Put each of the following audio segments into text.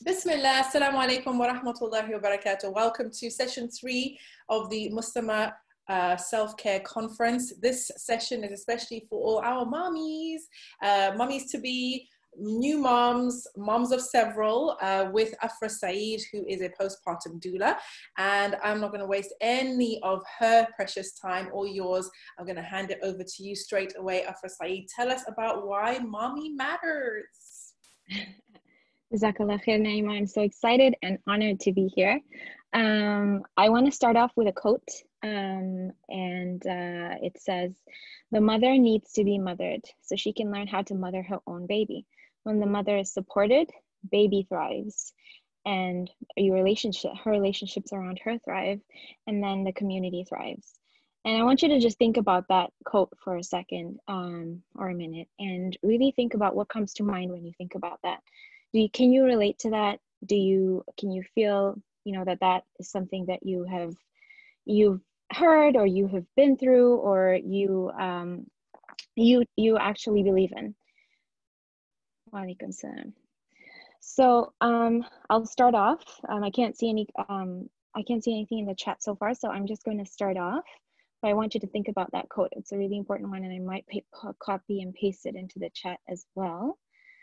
Bismillah, assalamu alaikum wa rahmatullahi wa barakatuh. Welcome to session 3 of the Muslima Self-Care Conference. This session is especially for all our mommies, mommies to be, new moms, moms of several, with Afra Saeed, who is a postpartum doula. And I'm not going to waste any of her precious time or yours. I'm going to hand it over to you straight away, Afra Saeed. Tell us about why mommy matters. Jazakallah khair, Naima. I'm so excited and honored to be here. I want to start off with a quote, and it says, "The mother needs to be mothered so she can learn how to mother her own baby. When the mother is supported, baby thrives, and her relationships around her thrive, and then the community thrives." And I want you to just think about that quote for a second, or a minute, and really think about what comes to mind when you think about that. Can you relate to that? Can you feel, that is something that you've heard, or you have been through, or you actually believe in? Walaikum salam. So I'll start off. I can't see anything in the chat so far, so I'm just going to start off. But I want you to think about that quote. It's a really important one, and I might copy and paste it into the chat as well.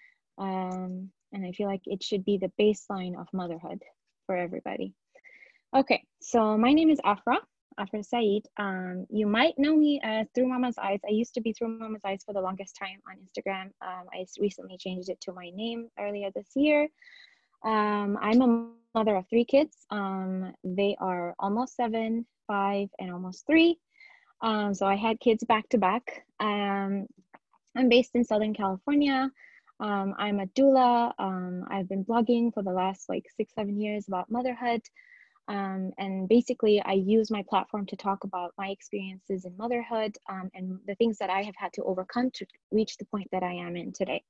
And I feel like it should be the baseline of motherhood for everybody. Okay, so my name is Afra Saeed. You might know me as Through Mama's Eyes. I used to be Through Mama's Eyes for the longest time on Instagram. I recently changed it to my name earlier this year. I'm a mother of 3 kids. They are almost 7, 5, and almost 3. So I had kids back to back. I'm based in Southern California. I'm a doula. I've been blogging for the last 6-7 years about motherhood. And basically I use my platform to talk about my experiences in motherhood, and the things that I have had to overcome to reach the point that I am in today.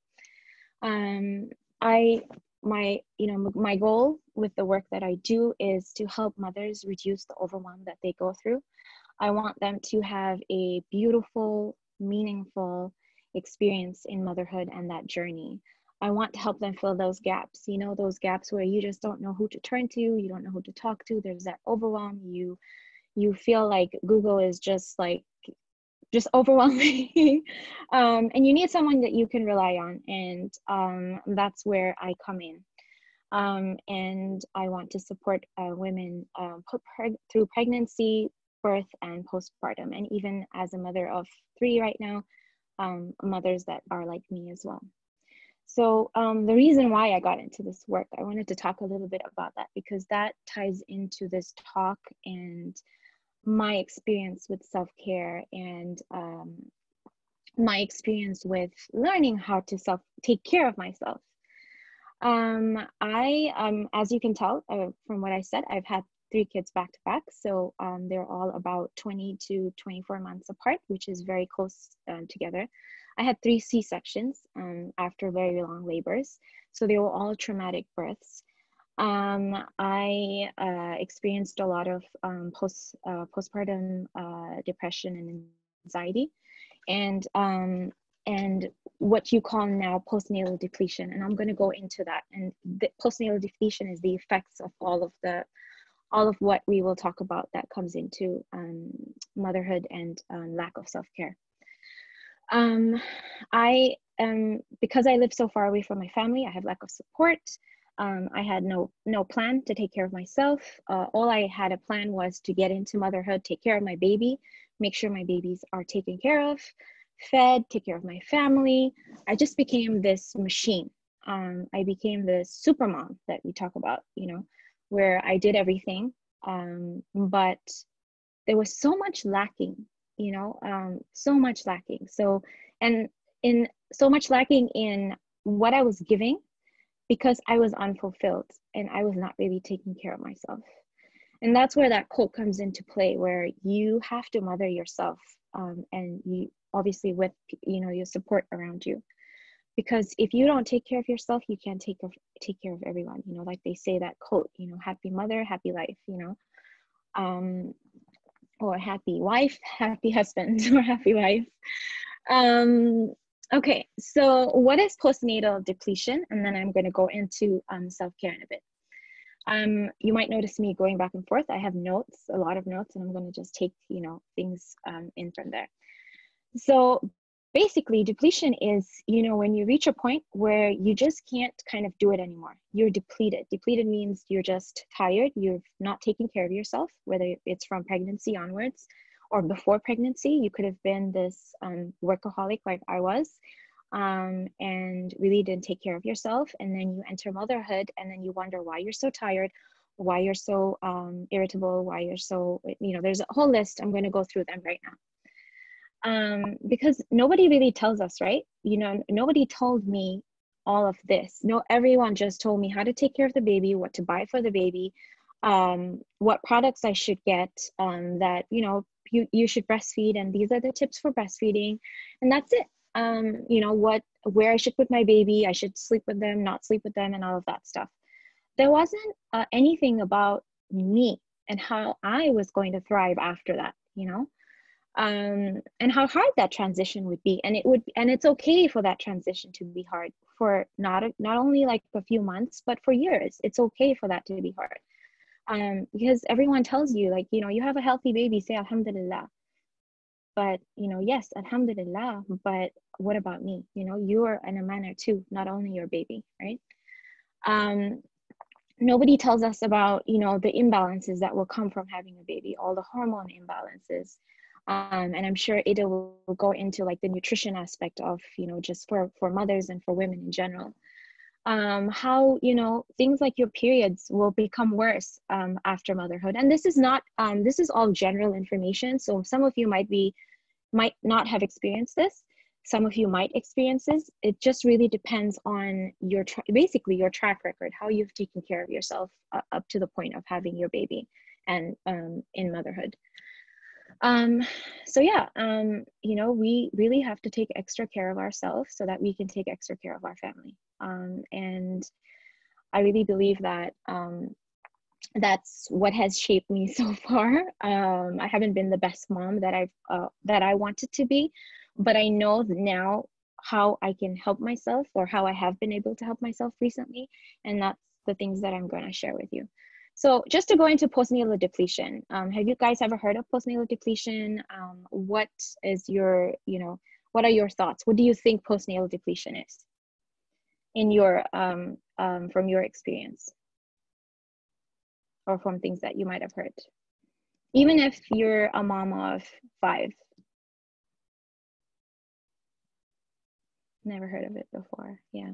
My goal with the work that I do is to help mothers reduce the overwhelm that they go through. I want them to have a beautiful, meaningful experience in motherhood and that journey. I want to help them fill those gaps, those gaps where you just don't know who to turn to, you don't know who to talk to, there's that overwhelm, you feel like Google is just overwhelming. And you need someone that you can rely on, and that's where I come in. And I want to support women through pregnancy, birth, and postpartum, and even as a mother of 3 right now, mothers that are like me as well. So the reason why I got into this work, I wanted to talk a little bit about that, because that ties into this talk and my experience with self-care, and my experience with learning how to take care of myself. As you can tell from what I said, I've had 3 kids back to back. So they're all about 20 to 24 months apart, which is very close together. I had 3 C-sections after very long labors. So they were all traumatic births. I experienced a lot of postpartum depression and anxiety, and what you call now postnatal depletion. And I'm going to go into that. And the postnatal depletion is the effects of all of what we will talk about that comes into motherhood and lack of self-care. Because I live so far away from my family, I have lack of support. I had no plan to take care of myself. All I had a plan was to get into motherhood, take care of my baby, make sure my babies are taken care of, fed, take care of my family. I just became this machine. I became the super mom that we talk about, where I did everything, but there was so much lacking, so much lacking. So much lacking in what I was giving, because I was unfulfilled and I was not really taking care of myself. And that's where that quote comes into play, where you have to mother yourself, and you obviously with your support around you. Because if you don't take care of yourself, you can't take care of everyone. Like they say that quote, happy mother, happy life, or happy wife, happy husband, or happy wife. Okay, so what is postnatal depletion? And then I'm going to go into self-care in a bit. You might notice me going back and forth. I have notes, a lot of notes, and I'm going to just take, things in from there. So basically, depletion is, when you reach a point where you just can't kind of do it anymore. You're depleted. Depleted means you're just tired. You're not taking care of yourself, whether it's from pregnancy onwards or before pregnancy. You could have been this workaholic like I was, and really didn't take care of yourself. And then you enter motherhood, and then you wonder why you're so tired, why you're so irritable, why you're so, there's a whole list. I'm going to go through them right now. Because nobody really tells us, right? Nobody told me all of this. No, everyone just told me how to take care of the baby, what to buy for the baby, what products I should get, that, you should breastfeed, and these are the tips for breastfeeding, and that's it. Where I should put my baby, I should sleep with them, not sleep with them, and all of that stuff. There wasn't anything about me and how I was going to thrive after that, and how hard that transition would be. And it's okay for that transition to be hard for not only like a few months, but for years. It's okay for that to be hard. Because everyone tells you, like, you have a healthy baby, say Alhamdulillah. But, yes, Alhamdulillah, but what about me? You are an amana too, not only your baby, right? Nobody tells us about, the imbalances that will come from having a baby, all the hormone imbalances. And I'm sure Ida will go into like the nutrition aspect of, just for mothers and for women in general. How, things like your periods will become worse after motherhood. And this is not, this is all general information. So some of you might not have experienced this. Some of you might experience this. It just really depends on basically your track record, how you've taken care of yourself up to the point of having your baby and in motherhood. So yeah, we really have to take extra care of ourselves so that we can take extra care of our family. And I really believe that that's what has shaped me so far. I haven't been the best mom that I wanted to be, but I know now how I can help myself, or how I have been able to help myself recently, and that's the things that I'm going to share with you. So just to go into postnatal depletion, have you guys ever heard of postnatal depletion? What is your, what are your thoughts? What do you think postnatal depletion is in your, from your experience, or from things that you might have heard? Even if you're a mom of 5. Never heard of it before, yeah.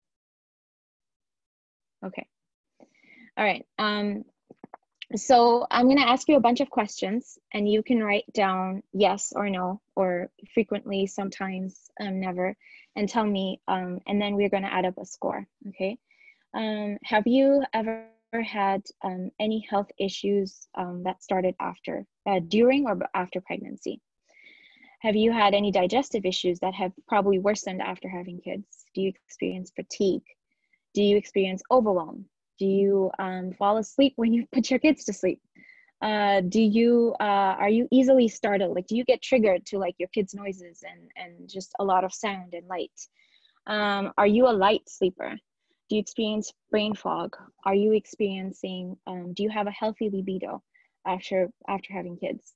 Okay. All right. So I'm going to ask you a bunch of questions, and you can write down yes or no, or frequently, sometimes, never, and tell me, and then we're going to add up a score, okay? Have you ever had any health issues that started during or after pregnancy? Have you had any digestive issues that have probably worsened after having kids? Do you experience fatigue? Do you experience overwhelm? Do you fall asleep when you put your kids to sleep? Are you easily startled? Like, do you get triggered to like your kids' noises and just a lot of sound and light? Are you a light sleeper? Do you experience brain fog? Are you experiencing, do you have a healthy libido after having kids?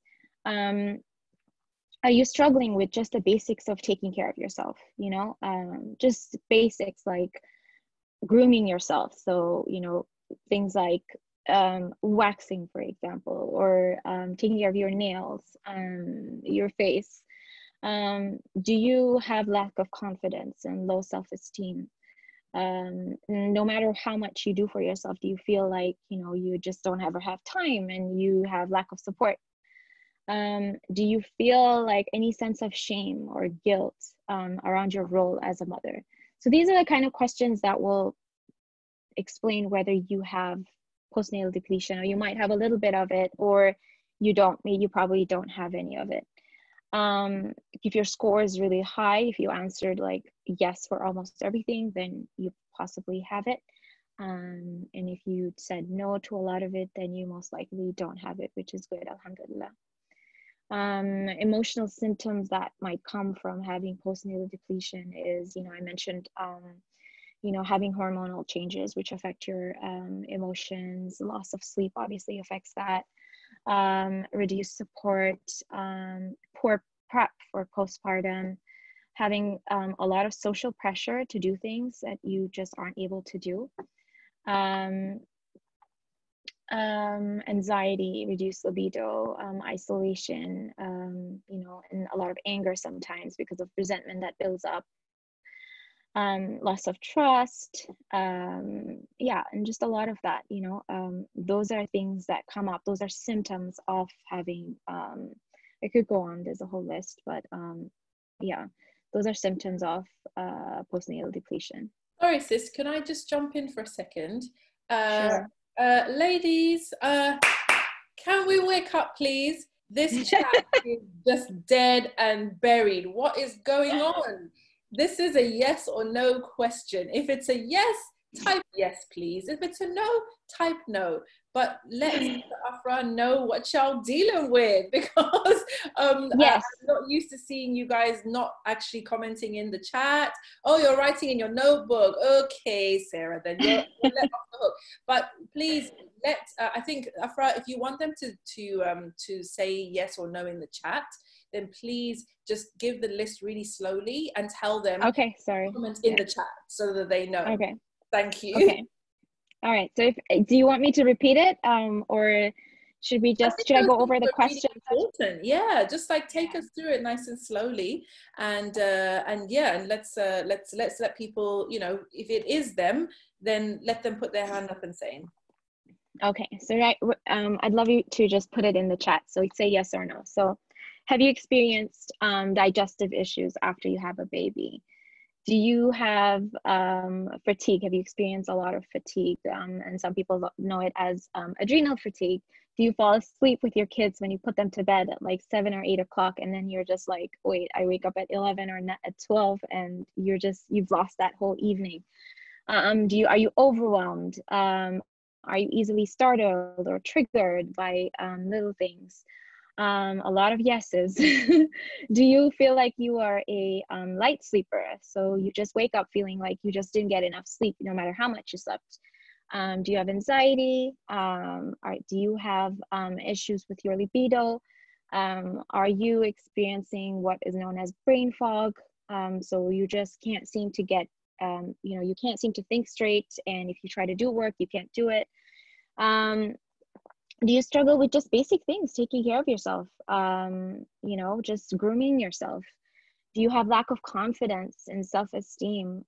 Are you struggling with just the basics of taking care of yourself? Just basics like grooming yourself. So, things like waxing, for example, or taking care of your nails, your face. Do you have lack of confidence and low self-esteem? No matter how much you do for yourself, do you feel like, you just don't ever have time and you have lack of support? Do you feel like any sense of shame or guilt around your role as a mother? So these are the kind of questions that will explain whether you have postnatal depletion, or you might have a little bit of it, or you don't. Maybe you probably don't have any of it. If your score is really high, if you answered like yes for almost everything, then you possibly have it. And if you said no to a lot of it, then you most likely don't have it, which is good, alhamdulillah. Emotional symptoms that might come from having postnatal depletion is, I mentioned, having hormonal changes which affect your emotions. Loss of sleep obviously affects that. Reduced support, poor prep for postpartum, having a lot of social pressure to do things that you just aren't able to do. Anxiety, reduced libido, isolation, and a lot of anger sometimes because of resentment that builds up. Loss of trust, and just a lot of that, those are things that come up. Those are symptoms of having, I could go on, there's a whole list, but those are symptoms of postnatal depletion. Sorry, sis, can I just jump in for a second? Sure. Ladies, can we wake up, please? This chat is just dead and buried. What is going on? This is a yes or no question. If it's a yes, type yes, please. If it's a no, type no. But let Afra know what y'all dealing with, because yes. I'm not used to seeing you guys not actually commenting in the chat. Oh, you're writing in your notebook. Okay, Sarah, then you're let off the hook. But please let I think, Afra, if you want them to say yes or no in the chat, then please just give the list really slowly and tell them. Okay, sorry. Comment in the chat so that they know. Okay. Thank you. Okay. All right. So do you want me to repeat it, or should I go over the question? Really important. Yeah, just like take us through it nice and slowly, and let's let people, if it is them, then let them put their hand up and say. Okay. So I'd love you to just put it in the chat. So say yes or no. So, have you experienced digestive issues after you have a baby? Do you have fatigue? Have you experienced a lot of fatigue? And some people know it as adrenal fatigue. Do you fall asleep with your kids when you put them to bed at like 7 or 8 o'clock, and then you're just like, wait, I wake up at 11 or at 12, and you've lost that whole evening? Are you overwhelmed? Are you easily startled or triggered by little things? A lot of yeses. Do you feel like you are a light sleeper? So you just wake up feeling like you just didn't get enough sleep no matter how much you slept. Do you have anxiety? Do you have issues with your libido? Are you experiencing what is known as brain fog? So you just can't seem to get, you can't seem to think straight. And if you try to do work, you can't do it. Do you struggle with just basic things, taking care of yourself, just grooming yourself? Do you have lack of confidence and self-esteem?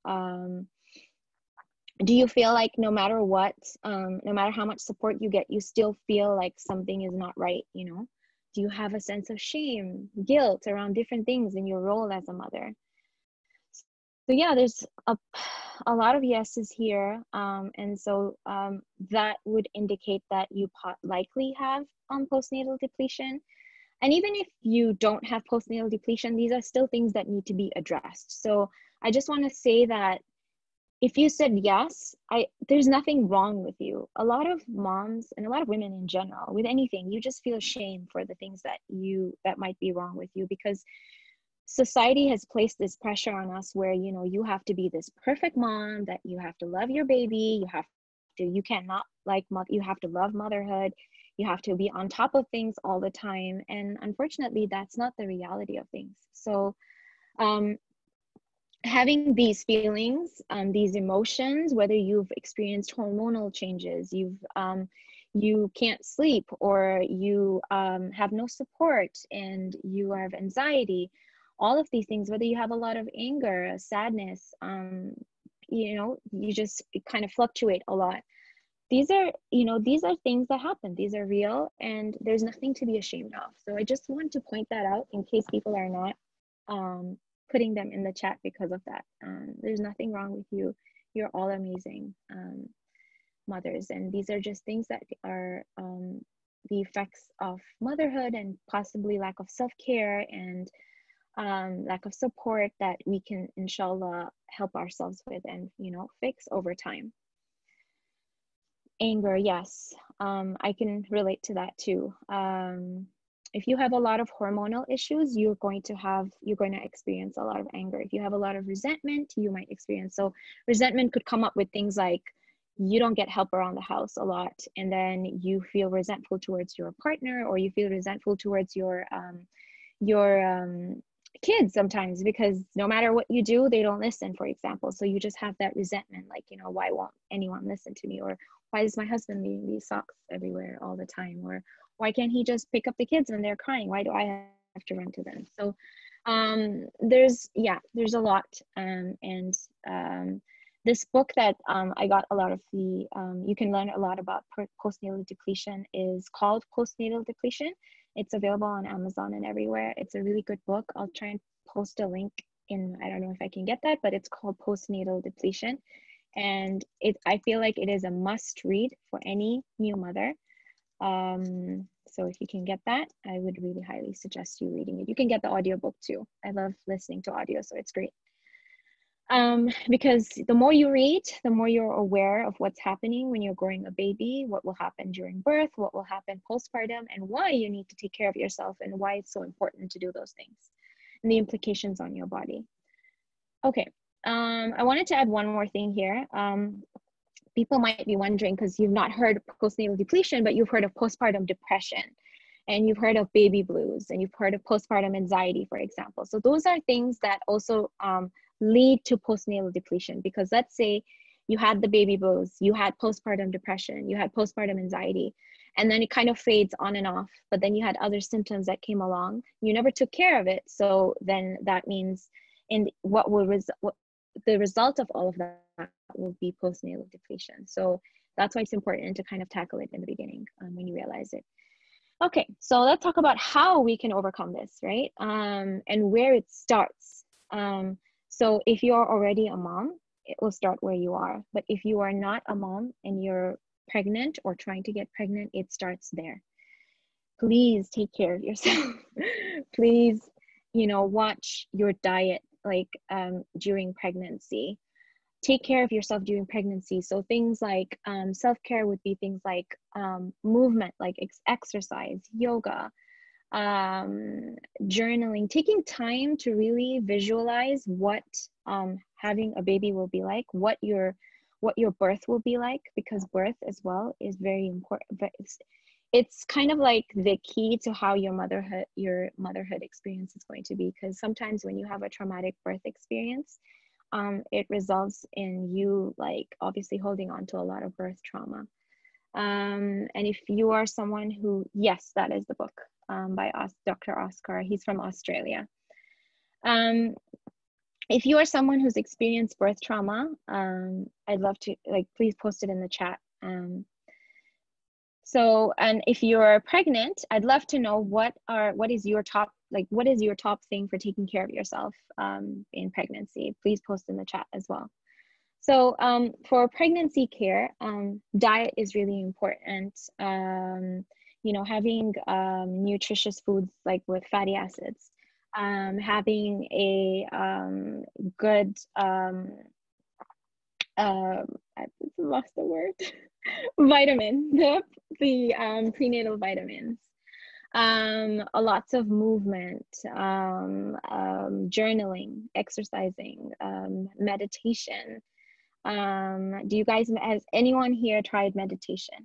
Do you feel like no matter what, no matter how much support you get, you still feel like something is not right, Do you have a sense of shame, guilt around different things in your role as a mother? So yeah, there's a lot of yeses here, and so that would indicate that you likely have postnatal depletion. And even if you don't have postnatal depletion, these are still things that need to be addressed. So I just want to say that if you said yes, there's nothing wrong with you. A lot of moms and a lot of women in general, with anything, you just feel shame for the things that might be wrong with you, because society has placed this pressure on us where, you have to be this perfect mom, that you have to love your baby, you cannot you have to love motherhood, you have to be on top of things all the time. And unfortunately, that's not the reality of things. So having these feelings, these emotions, whether you've experienced hormonal changes, you can't sleep, or you have no support, and you have anxiety, all of these things, whether you have a lot of anger, sadness, you just kind of fluctuate a lot. These are things that happen. These are real, and there's nothing to be ashamed of. So I just want to point that out in case people are not putting them in the chat because of that. There's nothing wrong with you. You're all amazing mothers, and these are just things that are the effects of motherhood, and possibly lack of self-care and lack of support that we can, inshallah, help ourselves with and fix over time. Anger, yes, I can relate to that too. if you have a lot of hormonal issues, you're going to experience a lot of anger. If you have a lot of resentment, you might experience, so resentment could come up with things like you don't get help around the house a lot, and then you feel resentful towards your partner, or you feel resentful towards your kids sometimes, because no matter what you do, they don't listen, for example. So you just have that resentment, like, you know, why won't anyone listen to me? Or why is my husband leaving these socks everywhere all the time? Or why can't he just pick up the kids when they're crying? Why do I have to run to them? So there's a lot. This book that I got a lot of the, you can learn a lot about postnatal depletion, is called Postnatal Depletion. It's available on Amazon and everywhere. It's a really good book. I'll try and post a link in, I don't know if I can get that, but it's called Postnatal Depletion. And I feel like it is a must read for any new mother. So if you can get that, I would really highly suggest you reading it. You can get the audiobook too. I love listening to audio, so it's great. Because the more you read, the more you're aware of what's happening when you're growing a baby, what will happen during birth, what will happen postpartum, and why you need to take care of yourself, and why it's so important to do those things, and the implications on your body. Okay, I wanted to add one more thing here. People might be wondering, because you've not heard of postnatal depletion, but you've heard of postpartum depression, and you've heard of baby blues, and you've heard of postpartum anxiety, for example. So those are things that also lead to postnatal depletion, because let's say you had the baby blues, you had postpartum depression, you had postpartum anxiety, and then it kind of fades on and off, but then you had other symptoms that came along, you never took care of it. So then that means the result of all of that will be postnatal depletion. So that's why it's important to kind of tackle it in the beginning, when you realize it. Okay, so let's talk about how we can overcome this, right? And where it starts. So if you're already a mom, it will start where you are. But if you are not a mom and you're pregnant or trying to get pregnant, it starts there. Please take care of yourself. Please, watch your diet, like during pregnancy. Take care of yourself during pregnancy. So things like self-care would be things like movement, like exercise, yoga, journaling, taking time to really visualize what having a baby will be like, what your birth will be like, because birth as well is very important. It's kind of like the key to how your motherhood experience is going to be, because sometimes when you have a traumatic birth experience, it results in you, like, obviously holding on to a lot of birth trauma. And if you are someone who, yes, that is the book by Dr. Oscar. He's from Australia. If you are someone who's experienced birth trauma, I'd love to, please post it in the chat. So, and if you're pregnant, I'd love to know what is your top thing for taking care of yourself in pregnancy. Please post in the chat as well. So for pregnancy care, diet is really important. Having nutritious foods like with fatty acids, having a good, I lost the word, vitamin, the prenatal vitamins. Lots of movement, journaling, exercising, meditation. Has anyone here tried meditation?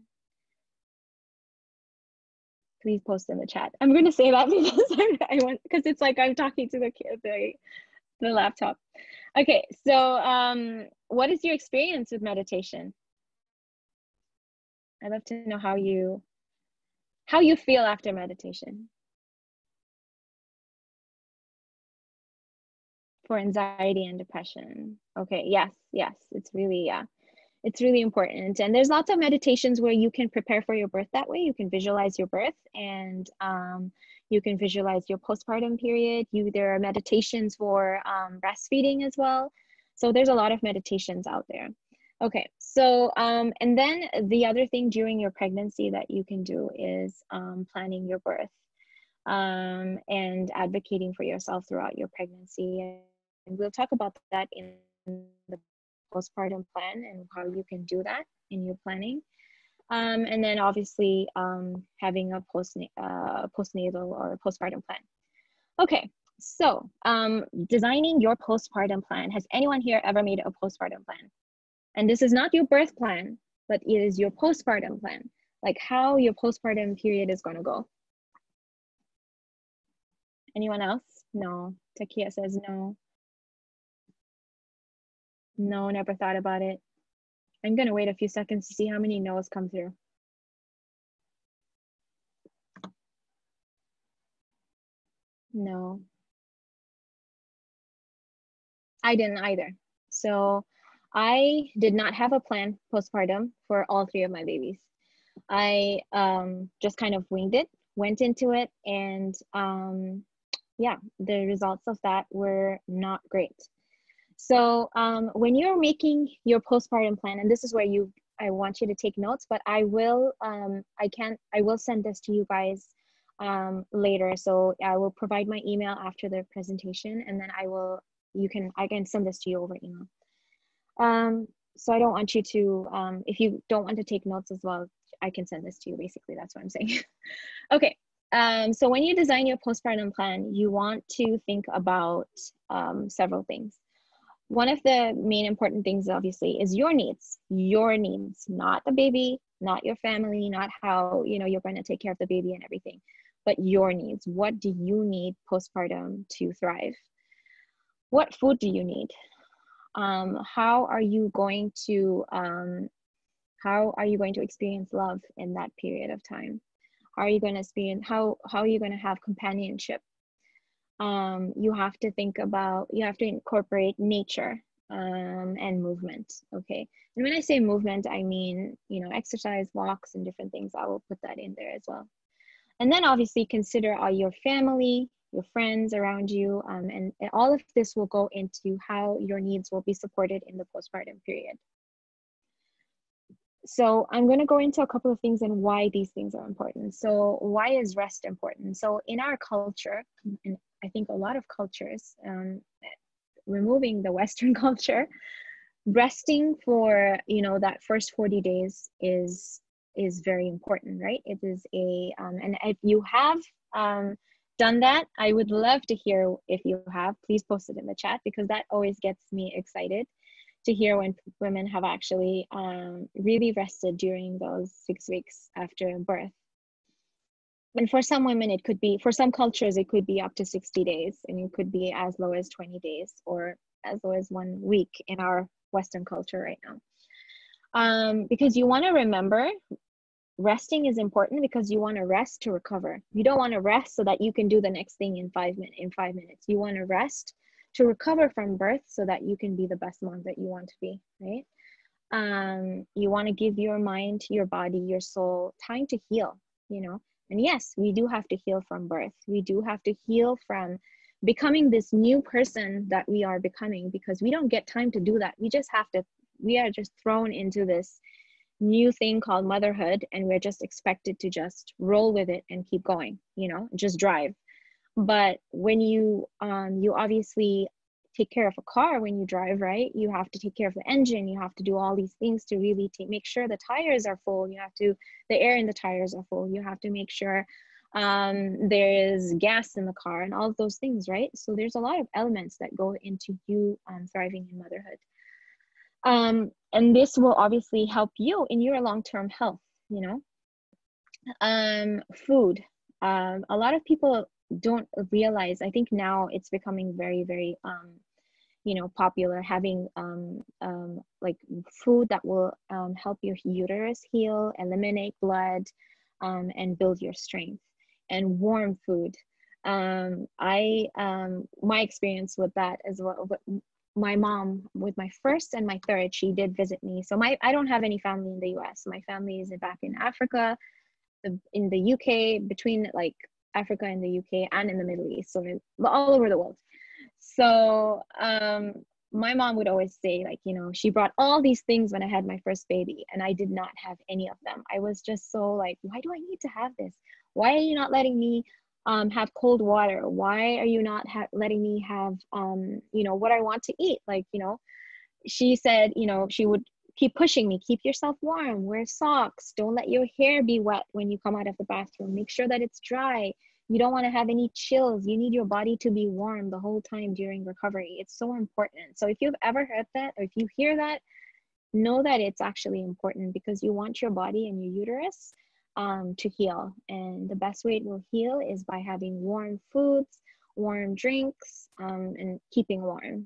Please post in the chat. I'm going to say that because it's like I'm talking to the laptop. Okay, so what is your experience with meditation? I'd love to know how you feel after meditation. For anxiety and depression. Okay, yes, it's really, it's really important. And there's lots of meditations where you can prepare for your birth that way. You can visualize your birth, and you can visualize your postpartum period. There are meditations for breastfeeding as well. So there's a lot of meditations out there. Okay, so and then the other thing during your pregnancy that you can do is planning your birth and advocating for yourself throughout your pregnancy. And we'll talk about that in the postpartum plan and how you can do that in your planning. And then obviously having a postnatal or postpartum plan. Okay, so designing your postpartum plan. Has anyone here ever made a postpartum plan? And this is not your birth plan, but it is your postpartum plan, like how your postpartum period is going to go. Anyone else? No. Takia says no. No, never thought about it. I'm going to wait a few seconds to see how many no's come through. No. I didn't either. So I did not have a plan postpartum for all three of my babies. I just kind of winged it, went into it, and yeah, the results of that were not great. So when you're making your postpartum plan, and this is where I want you to take notes, but I will send this to you guys later. So I will provide my email after the presentation, and then I can send this to you over email. So I don't want you to, if you don't want to take notes as well, I can send this to you. Basically, that's what I'm saying. Okay. So when you design your postpartum plan, you want to think about several things. One of the main important things, obviously, is your needs, not the baby, not your family, not how, you're going to take care of the baby and everything, but your needs. What do you need postpartum to thrive? What food do you need? How are you going to experience love in that period of time? How are you going to experience, how are you going to have companionship? You have to incorporate nature and movement. Okay. And when I say movement, I mean, exercise, walks, and different things. I will put that in there as well. And then obviously consider your family, your friends around you, and all of this will go into how your needs will be supported in the postpartum period. So I'm going to go into a couple of things and why these things are important. So why is rest important? So in our culture, and I think a lot of cultures, removing the Western culture, resting for, that first 40 days is very important, right? It is and if you have done that, I would love to hear if you have. Please post it in the chat, because that always gets me excited to hear when women have actually really rested during those 6 weeks after birth. And for some women, for some cultures, it could be up to 60 days, and it could be as low as 20 days or as low as 1 week in our Western culture right now. Because you want to remember, resting is important because you want to rest to recover. You don't want to rest so that you can do the next thing in 5 minutes. You want to rest to recover from birth so that you can be the best mom that you want to be, right? You want to give your mind, your body, your soul time to heal, And yes, we do have to heal from birth. We do have to heal from becoming this new person that we are becoming, because we don't get time to do that. We are just thrown into this new thing called motherhood, and we're just expected to just roll with it and keep going, just drive. But when you obviously take care of a car when you drive, right? You have to take care of the engine. You have to do all these things to really make sure the tires are full. The air in the tires are full. You have to make sure there is gas in the car and all of those things, right? So there's a lot of elements that go into you thriving in motherhood. And this will obviously help you in your long-term health, Food. A lot of people don't realize, I think now it's becoming very, very, popular, having like food that will help your uterus heal, eliminate blood, and build your strength, and warm food. My experience with that as well, my mom, with my first and my third, she did visit me. So I don't have any family in the US. My family is back in Africa, in the UK, between like Africa and the UK, and in the Middle East, so all over the world. So my mom would always say, like, she brought all these things when I had my first baby, and I did not have any of them. I was just so like, why do I need to have this? Why are you not letting me have cold water? Why are you not letting me have what I want to eat? Like, she said, she would keep pushing me, keep yourself warm, wear socks, don't let your hair be wet when you come out of the bathroom, make sure that it's dry. You don't want to have any chills. You need your body to be warm the whole time during recovery. It's so important. So if you've ever heard that, or if you hear that, know that it's actually important, because you want your body and your uterus to heal. And the best way it will heal is by having warm foods, warm drinks, and keeping warm.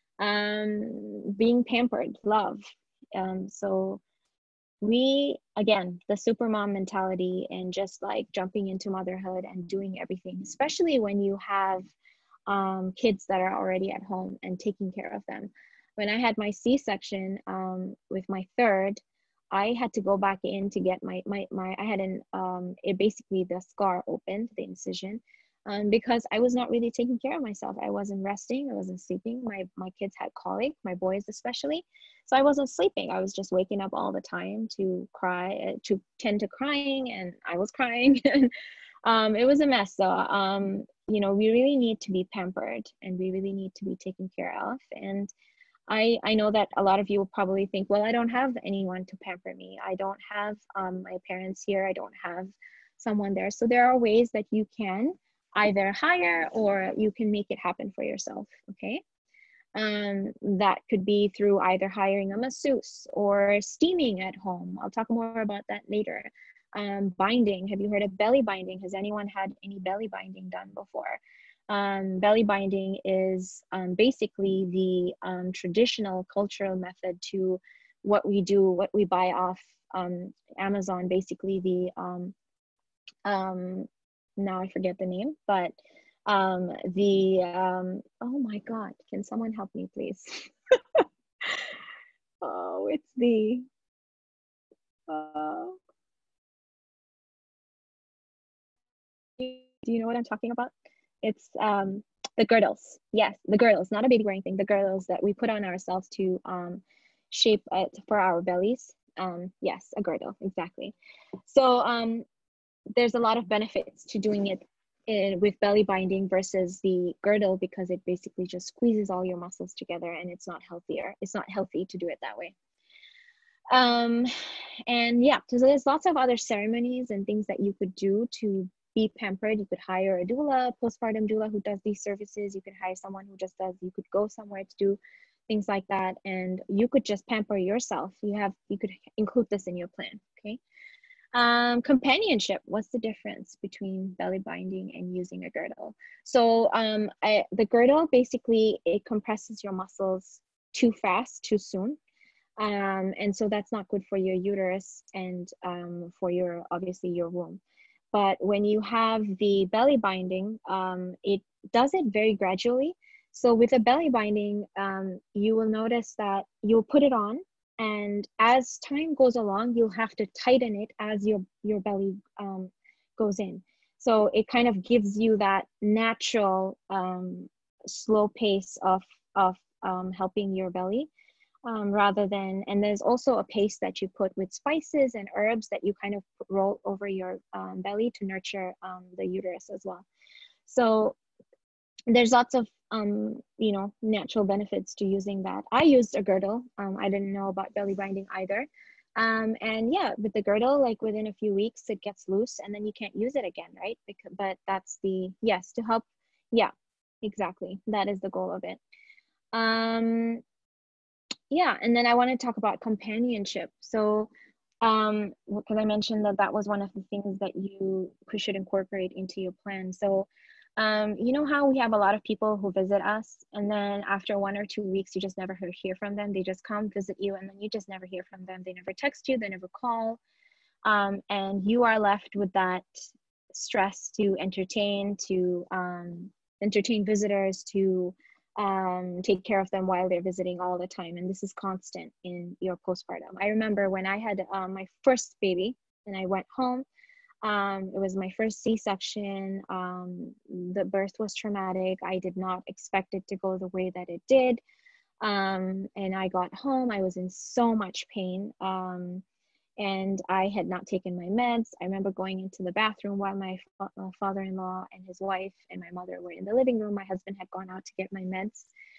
Being pampered, love. So we, again, the supermom mentality, and just like jumping into motherhood and doing everything, especially when you have kids that are already at home, and taking care of them. When I had my C-section with my third, I had to go back in to get my I had it basically, the scar opened, the incision, because I was not really taking care of myself. I wasn't resting, I wasn't sleeping. My kids had colic, my boys especially. So I wasn't sleeping. I was just waking up all the time to cry, to tend to crying, and I was crying. It was a mess. So, you know, we really need to be pampered, and we really need to be taken care of. And I know that a lot of you will probably think, well, I don't have anyone to pamper me. I don't have my parents here. I don't have someone there. So there are ways that you can either hire, or you can make it happen for yourself, okay? That could be through either hiring a masseuse or steaming at home. I'll talk more about that later. Binding, have you heard of belly binding? Has anyone had any belly binding done before? Belly binding is basically the traditional cultural method to what we do, what we buy off Amazon, basically the, now I forget the name, but oh my God, can someone help me please? Oh, it's the, do you know what I'm talking about? It's the girdles. Yes, the girdles, not a baby wearing thing, the girdles that we put on ourselves to shape it for our bellies. Yes, a girdle, exactly. So there's a lot of benefits to doing it with belly binding versus the girdle, because it basically just squeezes all your muscles together, and it's not healthier. It's not healthy to do it that way. And yeah, so there's lots of other ceremonies and things that you could do to be pampered. You could hire a doula, postpartum doula, who does these services. You could hire someone who just does, you could go somewhere to do things like that, and you could just pamper yourself. You could include this in your plan, okay? Companionship, what's the difference between belly binding and using a girdle? So the girdle, basically, it compresses your muscles too fast, too soon. And so that's not good for your uterus and for your, obviously, your womb. But when you have the belly binding, it does it very gradually. So with a belly binding, you will notice that you'll put it on, and as time goes along, you'll have to tighten it as your belly goes in. So it kind of gives you that natural slow pace of helping your belly. Rather than, and there's also a paste that you put with spices and herbs that you kind of roll over your belly to nurture the uterus as well. So there's lots of you know, natural benefits to using that. I used a girdle. I didn't know about belly binding either. And yeah, with the girdle, like within a few weeks, it gets loose, and then you can't use it again, right? But that's the, yes, to help. Yeah, exactly. That is the goal of it. Yeah, and then I want to talk about companionship. So because I mentioned that that was one of the things that you should incorporate into your plan. So you know how we have a lot of people who visit us, and then after 1 or 2 weeks, you just never hear from them. They just come visit you, and then you just never hear from them. They never text you, they never call, and you are left with that stress to entertain visitors, to take care of them while they're visiting all the time. And this is constant in your postpartum. I remember when I had my first baby and I went home, it was my first C-section. The birth was traumatic. I did not expect it to go the way that it did. And I got home, I was in so much pain. And I had not taken my meds. I remember going into the bathroom while my father-in-law and his wife and my mother were in the living room. My husband had gone out to get my meds.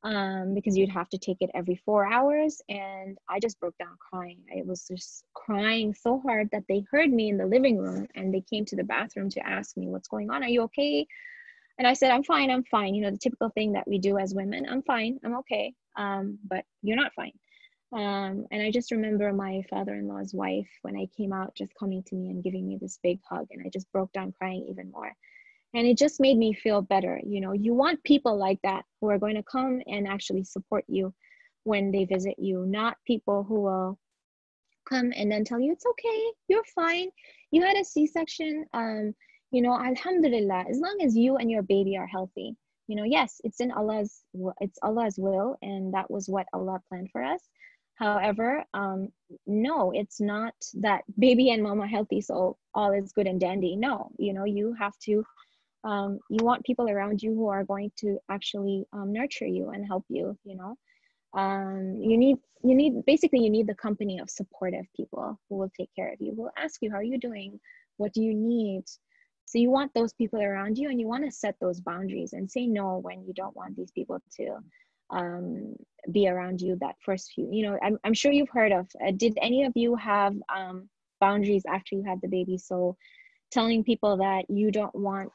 because you'd have to take it every 4 hours. And I just broke down crying. I was just crying so hard that they heard me in the living room, and they came to the bathroom to ask me, what's going on? Are you okay? And I said, I'm fine. I'm fine. You know, the typical thing that we do as women. I'm fine. I'm okay. But you're not fine. And I just remember my father-in-law's wife, when I came out, just coming to me and giving me this big hug, and I just broke down crying even more. And it just made me feel better. You know, you want people like that who are going to come and actually support you when they visit you, not people who will come and then tell you, it's okay, you're fine, you had a C-section. You know, alhamdulillah, as long as you and your baby are healthy, you know, yes, it's Allah's will, and that was what Allah planned for us. However, no, it's not that baby and mom are healthy, so all is good and dandy. No, you know, you have to, you want people around you who are going to actually nurture you and help you, you know. You need the company of supportive people who will take care of you, who will ask you, how are you doing? What do you need? So you want those people around you, and you want to set those boundaries and say no when you don't want these people to be around you that first few, you know. I'm sure you've heard of, did any of you have boundaries after you had the baby? So telling people that you don't want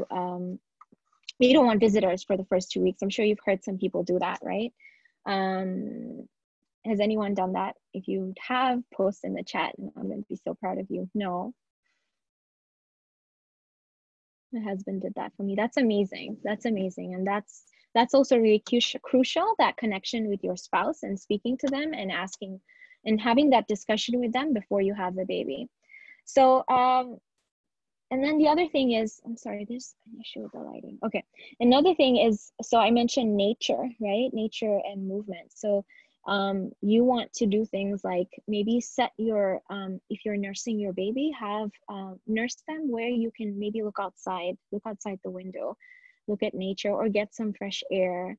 visitors for the first 2 weeks. I'm sure you've heard some people do that, right? Has anyone done that? If you have, post in the chat, and I'm going to be so proud of you. No. My husband did that for me. That's amazing. That's amazing. And that's also really crucial, that connection with your spouse and speaking to them and asking and having that discussion with them before you have the baby. So, and then the other thing is, I'm sorry, there's an issue with the lighting. Okay. Another thing is, so I mentioned nature, right? Nature and movement. So you want to do things like maybe set your, if you're nursing your baby, have nurse them where you can maybe look outside the window, look at nature, or get some fresh air.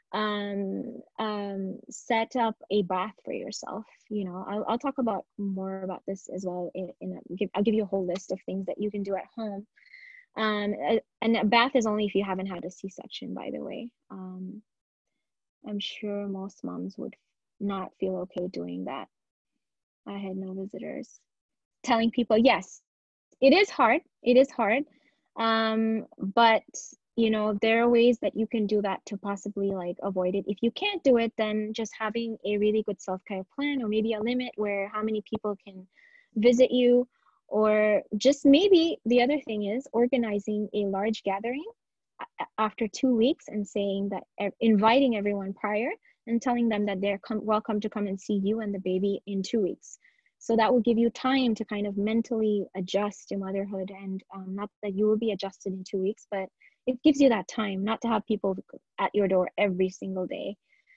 Set up a bath for yourself. You know, I'll talk about more about this as well. I'll give you a whole list of things that you can do at home. And a bath is only if you haven't had a C-section, by the way. I'm sure most moms would not feel okay doing that. I had no visitors. Telling people, yes, it is hard. It is hard. But you know, there are ways that you can do that to possibly like avoid it. If you can't do it, then just having a really good self-care plan, or maybe a limit where how many people can visit you, or just maybe the other thing is organizing a large gathering after 2 weeks and saying that, inviting everyone prior and telling them that they're welcome to come and see you and the baby in 2 weeks. So that will give you time to kind of mentally adjust to motherhood, and not that you will be adjusted in 2 weeks, but it gives you that time not to have people at your door every single day.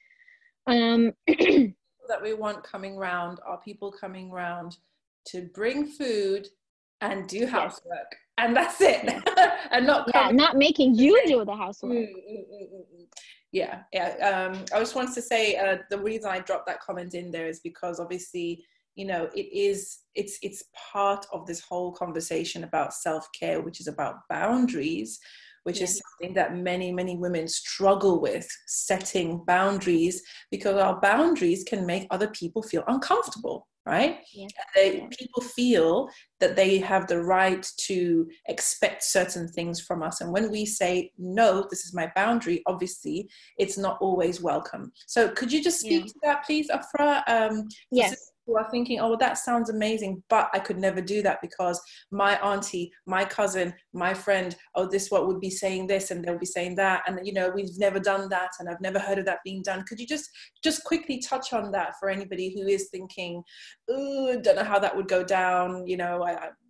That we want coming round are people coming round to bring food and do housework, and that's it. Yes. And not making you do the housework. Yeah. I just wanted to say the reason I dropped that comment in there is because obviously, you know, it's part of this whole conversation about self-care, which is about boundaries, which is something that many women struggle with, setting boundaries, because our boundaries can make other people feel uncomfortable, right? People feel that they have the right to expect certain things from us, and when we say no, this is my boundary, obviously it's not always welcome. So could you just speak to that, please, Afra? Yes. Who are thinking, oh, that sounds amazing, but I could never do that because my auntie, my cousin, my friend, oh, this what would be saying this and they'll be saying that, and you know, we've never done that and I've never heard of that being done. Could you just quickly touch on that for anybody who is thinking, oh, don't know how that would go down, you know?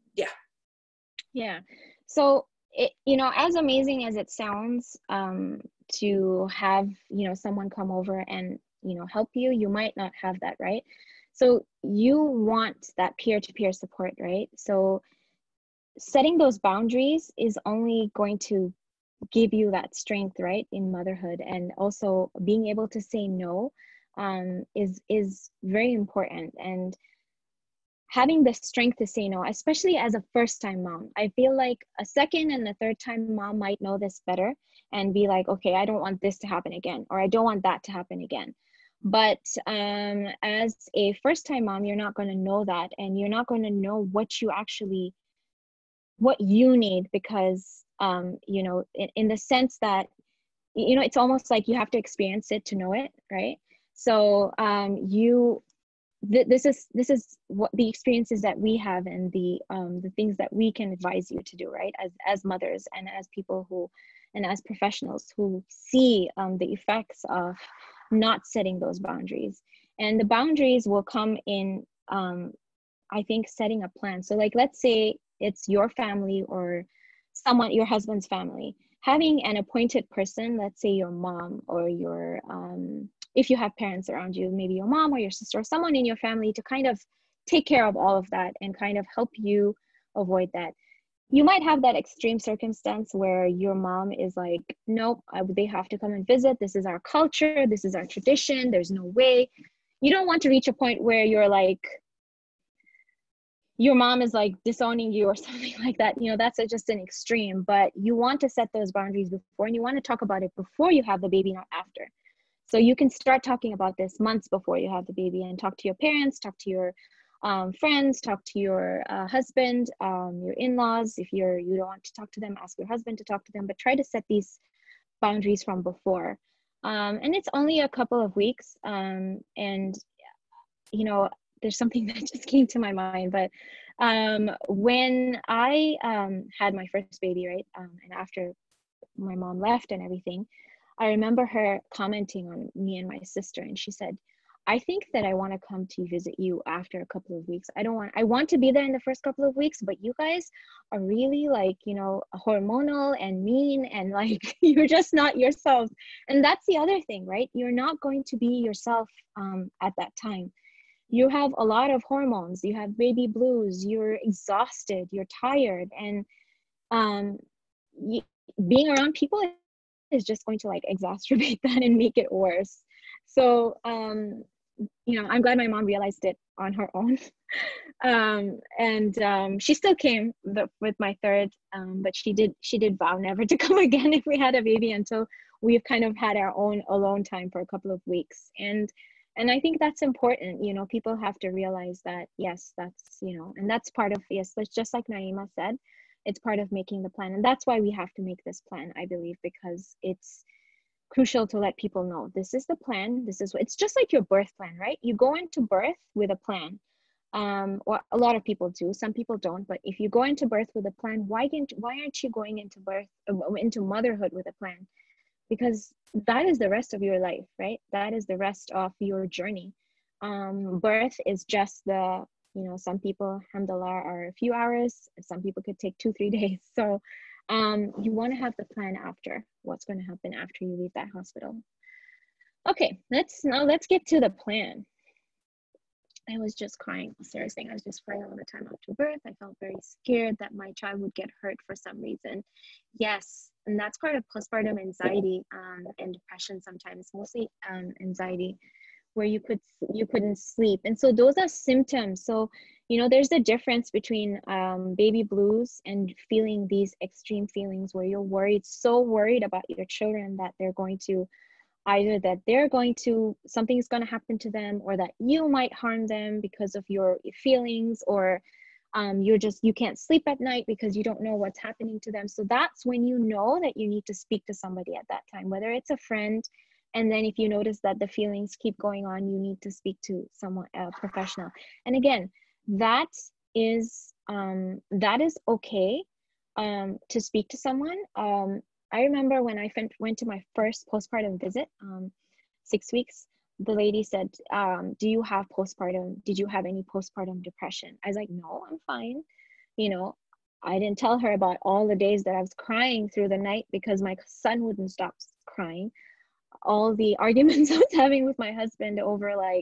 So you know, as amazing as it sounds, to have, you know, someone come over and, you know, help you, you might not have that, right? So you want that peer-to-peer support, right? So setting those boundaries is only going to give you that strength, right, in motherhood. And also being able to say no is very important. And having the strength to say no, especially as a first-time mom. I feel like a second and a third-time mom might know this better and be like, okay, I don't want this to happen again, or I don't want that to happen again. But as a first-time mom, you're not going to know that, and you're not going to know what you need, because you know, in the sense that, you know, it's almost like you have to experience it to know it, right? So this is what the experiences that we have, and the things that we can advise you to do, right? As mothers, and as people who, and as professionals who see the effects of not setting those boundaries. And the boundaries will come in, I think, setting a plan. So like, let's say it's your family or someone, your husband's family, having an appointed person, let's say your mom, or your if you have parents around you, maybe your mom or your sister or someone in your family, to kind of take care of all of that and kind of help you avoid that. You might have that extreme circumstance where your mom is like, nope, they have to come and visit. This is our culture. This is our tradition. There's no way. You don't want to reach a point where you're like, your mom is like disowning you or something like that. You know, that's just an extreme, but you want to set those boundaries before, and you want to talk about it before you have the baby, not after. So you can start talking about this months before you have the baby, and talk to your parents, talk to your friends, talk to your husband, your in-laws. If you don't want to talk to them, ask your husband to talk to them, but try to set these boundaries from before. And it's only a couple of weeks. And, you know, there's something that just came to my mind, but when I had my first baby, right, and after my mom left and everything, I remember her commenting on me and my sister, and she said, I think that I want to come to visit you after a couple of weeks. I want to be there in the first couple of weeks, but you guys are really like, you know, hormonal and mean, and like, you're just not yourselves. And that's the other thing, right? You're not going to be yourself at that time. You have a lot of hormones, you have baby blues, you're exhausted, you're tired, and being around people is just going to like exacerbate that and make it worse. So you know, I'm glad my mom realized it on her own. And she still came with my third, but she did vow never to come again if we had a baby, until we've kind of had our own alone time for a couple of weeks. And I think that's important. You know, people have to realize that, yes, that's, you know, and that's part of, yes, that's just like Naima said, it's part of making the plan. And that's why we have to make this plan, I believe, because it's crucial to let people know this is the plan. This is what, it's just like your birth plan, right? You go into birth with a plan. Or a lot of people do, some people don't, but if you go into birth with a plan, why aren't you going into birth, into motherhood with a plan? Because that is the rest of your life, right? That is the rest of your journey. Birth is just the, you know, some people, alhamdulillah, are a few hours, some people could take 2-3 days. So you want to have the plan after, what's going to happen after you leave that hospital. Okay, let's get to the plan. I was just crying, seriously, I was just crying all the time after birth. I felt very scared that my child would get hurt for some reason. Yes, and that's part of postpartum anxiety and depression sometimes, mostly anxiety, where you couldn't sleep. And so those are symptoms. So, you know, there's a difference between baby blues and feeling these extreme feelings where you're worried, so worried about your children that they're going to, either that something's going to happen to them, or that you might harm them because of your feelings, or you can't sleep at night because you don't know what's happening to them. So that's when you know that you need to speak to somebody at that time, whether it's a friend. And then if you notice that the feelings keep going on, you need to speak to someone, a professional. And again, that is okay to speak to someone. I remember when I went to my first postpartum visit, 6 weeks, the lady said, did you have any postpartum depression? I was like, no, I'm fine. You know, I didn't tell her about all the days that I was crying through the night because my son wouldn't stop crying. All the arguments I was having with my husband over like,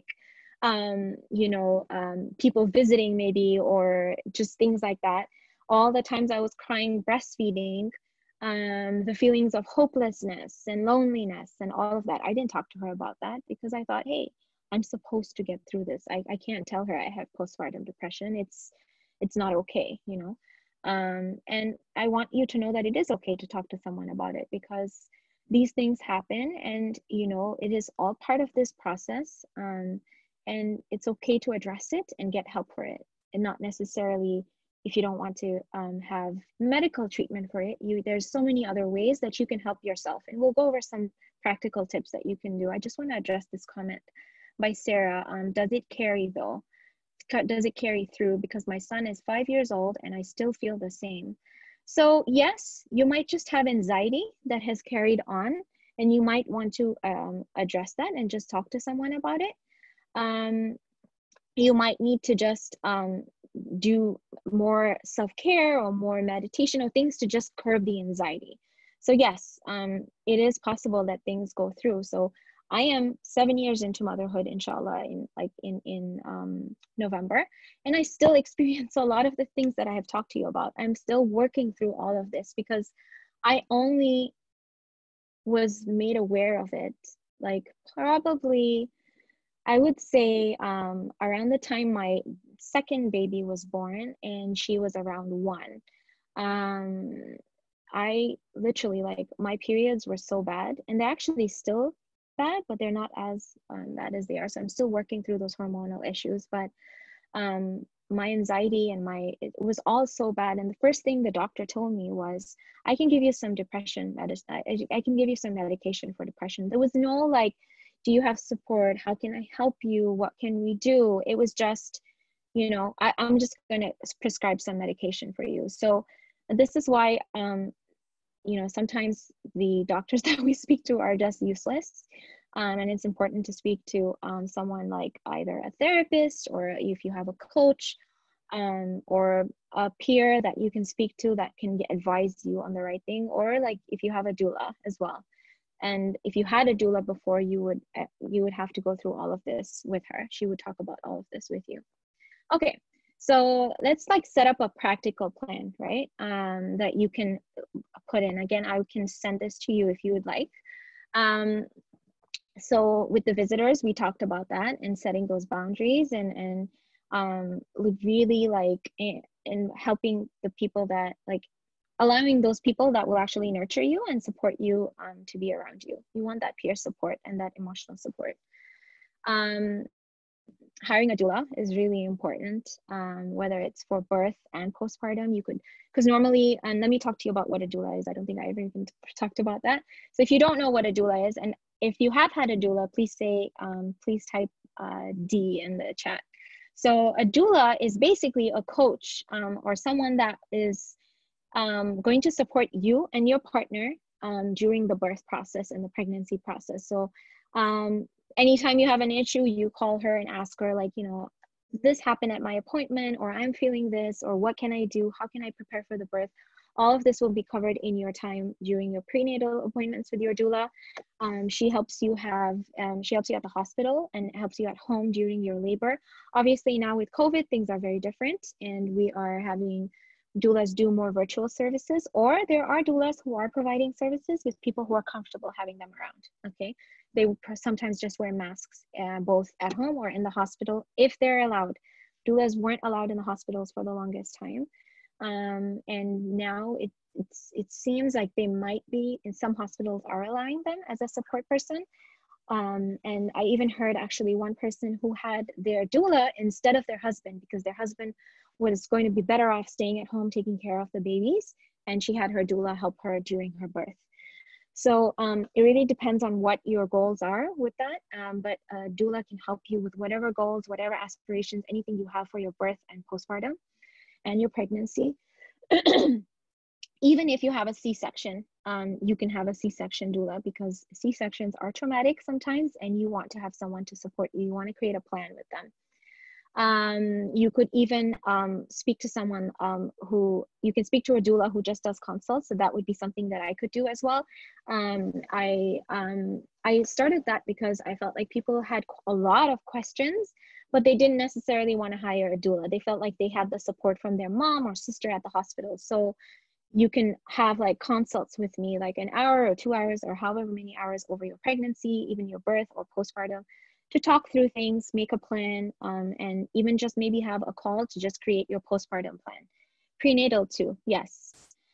people visiting maybe, or just things like that. All the times I was crying breastfeeding, the feelings of hopelessness and loneliness and all of that. I didn't talk to her about that because I thought, hey, I'm supposed to get through this. I can't tell her I have postpartum depression. It's not okay, you know. And I want you to know that it is okay to talk to someone about it, because these things happen, and you know, it is all part of this process. And it's okay to address it and get help for it, and not necessarily, if you don't want to have medical treatment for it, there's so many other ways that you can help yourself, and we'll go over some practical tips that you can do. I just want to address this comment by Sarah. Does it carry though? Does it carry through? Because my son is 5 years old and I still feel the same. So yes, you might just have anxiety that has carried on, and you might want to address that and just talk to someone about it. You might need to just do more self-care or more meditation or things to just curb the anxiety. So yes, it is possible that things go through. So I am 7 years into motherhood, inshallah, in November, and I still experience a lot of the things that I have talked to you about. I'm still working through all of this, because I only was made aware of it, like probably, I would say around the time my second baby was born, and she was around 1. I literally, like, my periods were so bad, and they're actually still bad, but they're not as bad as they are. So I'm still working through those hormonal issues, but my anxiety and it was all so bad. And the first thing the doctor told me was, I can give you some depression medicine. I can give you some medication for depression. There was no like, do you have support? How can I help you? What can we do? It was just, you know, I'm just going to prescribe some medication for you. So this is why, you know, sometimes the doctors that we speak to are just useless. And it's important to speak to someone like either a therapist, or if you have a coach, or a peer that you can speak to that can advise you on the right thing, or like if you have a doula as well. And if you had a doula before, you would have to go through all of this with her. She would talk about all of this with you. Okay, so let's like set up a practical plan, right? That you can put in. Again, I can send this to you if you would like. So with the visitors, we talked about that and setting those boundaries, and really like in helping the people that, like, allowing those people that will actually nurture you and support you to be around you. You want that peer support and that emotional support. Hiring a doula is really important, whether it's for birth and postpartum. You could, because normally, and let me talk to you about what a doula is. I don't think I ever even talked about that. So if you don't know what a doula is, and if you have had a doula, please say, please type D in the chat. So a doula is basically a coach or someone that is going to support you and your partner during the birth process and the pregnancy process. So anytime you have an issue, you call her and ask her, like, you know, this happened at my appointment, or I'm feeling this, or what can I do? How can I prepare for the birth? All of this will be covered in your time during your prenatal appointments with your doula. She helps you at the hospital and helps you at home during your labor. Obviously now with COVID, things are very different, and we are having doulas do more virtual services, or there are doulas who are providing services with people who are comfortable having them around, okay? They sometimes just wear masks, both at home or in the hospital, if they're allowed. Doulas weren't allowed in the hospitals for the longest time. And now it seems like they might be, in some hospitals are allowing them as a support person. And I even heard actually one person who had their doula instead of their husband, because their husband was going to be better off staying at home taking care of the babies, and she had her doula help her during her birth. So it really depends on what your goals are with that, but a doula can help you with whatever goals, whatever aspirations, anything you have for your birth and postpartum and your pregnancy. Even if you have a C-section, you can have a C-section doula, because C-sections are traumatic sometimes, and you want to have someone to support you. You want to create a plan with them. You could even speak to someone you can speak to a doula who just does consults. So that would be something that I could do as well. I started that because I felt like people had a lot of questions, but they didn't necessarily want to hire a doula. They felt like they had the support from their mom or sister at the hospital. So you can have like consults with me, like an hour or 2 hours or however many hours over your pregnancy, even your birth or postpartum. to talk through things, make a plan, and even just maybe have a call to just create your postpartum plan. Prenatal too, yes.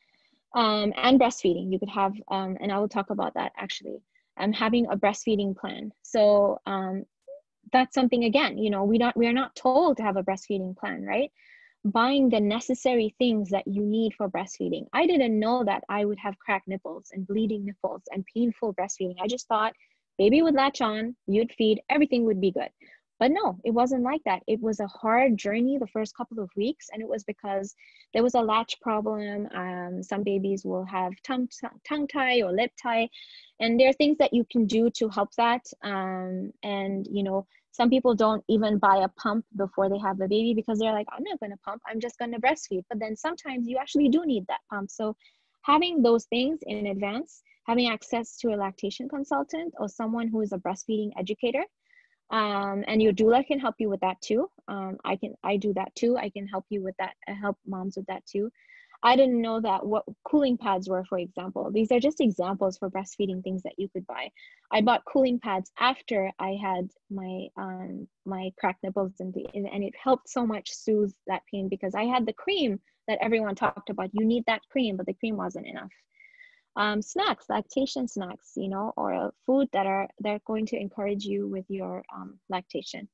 And breastfeeding, you could have, and I will talk about that actually. Having a breastfeeding plan. So that's something, again, you know, we are not told to have a breastfeeding plan, right? Buying the necessary things that you need for breastfeeding. I didn't know that I would have cracked nipples and bleeding nipples and painful breastfeeding. I just thought baby would latch on, you'd feed, everything would be good. But no, it wasn't like that. It was a hard journey the first couple of weeks, and it was because there was a latch problem. Some babies will have tongue tie or lip tie, and there are things that you can do to help that. And you know, some people don't even buy a pump before they have the baby because they're like, I'm not going to pump, I'm just going to breastfeed. But then sometimes you actually do need that pump. So having those things in advance, having access to a lactation consultant or someone who is a breastfeeding educator, and your doula can help you with that too. I do that too. I can help you with that, help moms with that too. I didn't know that what cooling pads were, for example. These are just examples for breastfeeding things that you could buy. I bought cooling pads after I had my my cracked nipples, and it helped so much soothe that pain, because I had the cream that everyone talked about. You need that cream, but the cream wasn't enough. Snacks, lactation snacks, you know, or food they're going to encourage you with your lactation.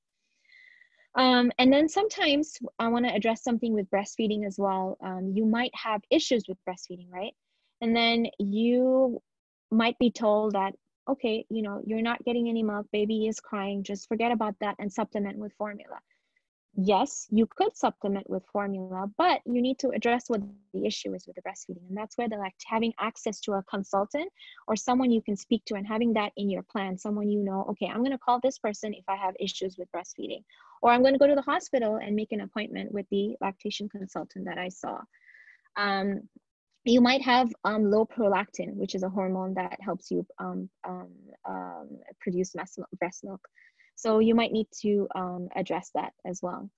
And then sometimes I want to address something with breastfeeding as well. You might have issues with breastfeeding, right? And then you might be told that, okay, you know, you're not getting any milk, baby is crying, just forget about that and supplement with formula. Yes, you could supplement with formula, but you need to address what the issue is with the breastfeeding. And that's where having access to a consultant or someone you can speak to, and having that in your plan, someone you know, okay, I'm going to call this person if I have issues with breastfeeding, or I'm going to go to the hospital and make an appointment with the lactation consultant that I saw. You might have low prolactin, which is a hormone that helps you produce breast milk. So you might need to address that as well.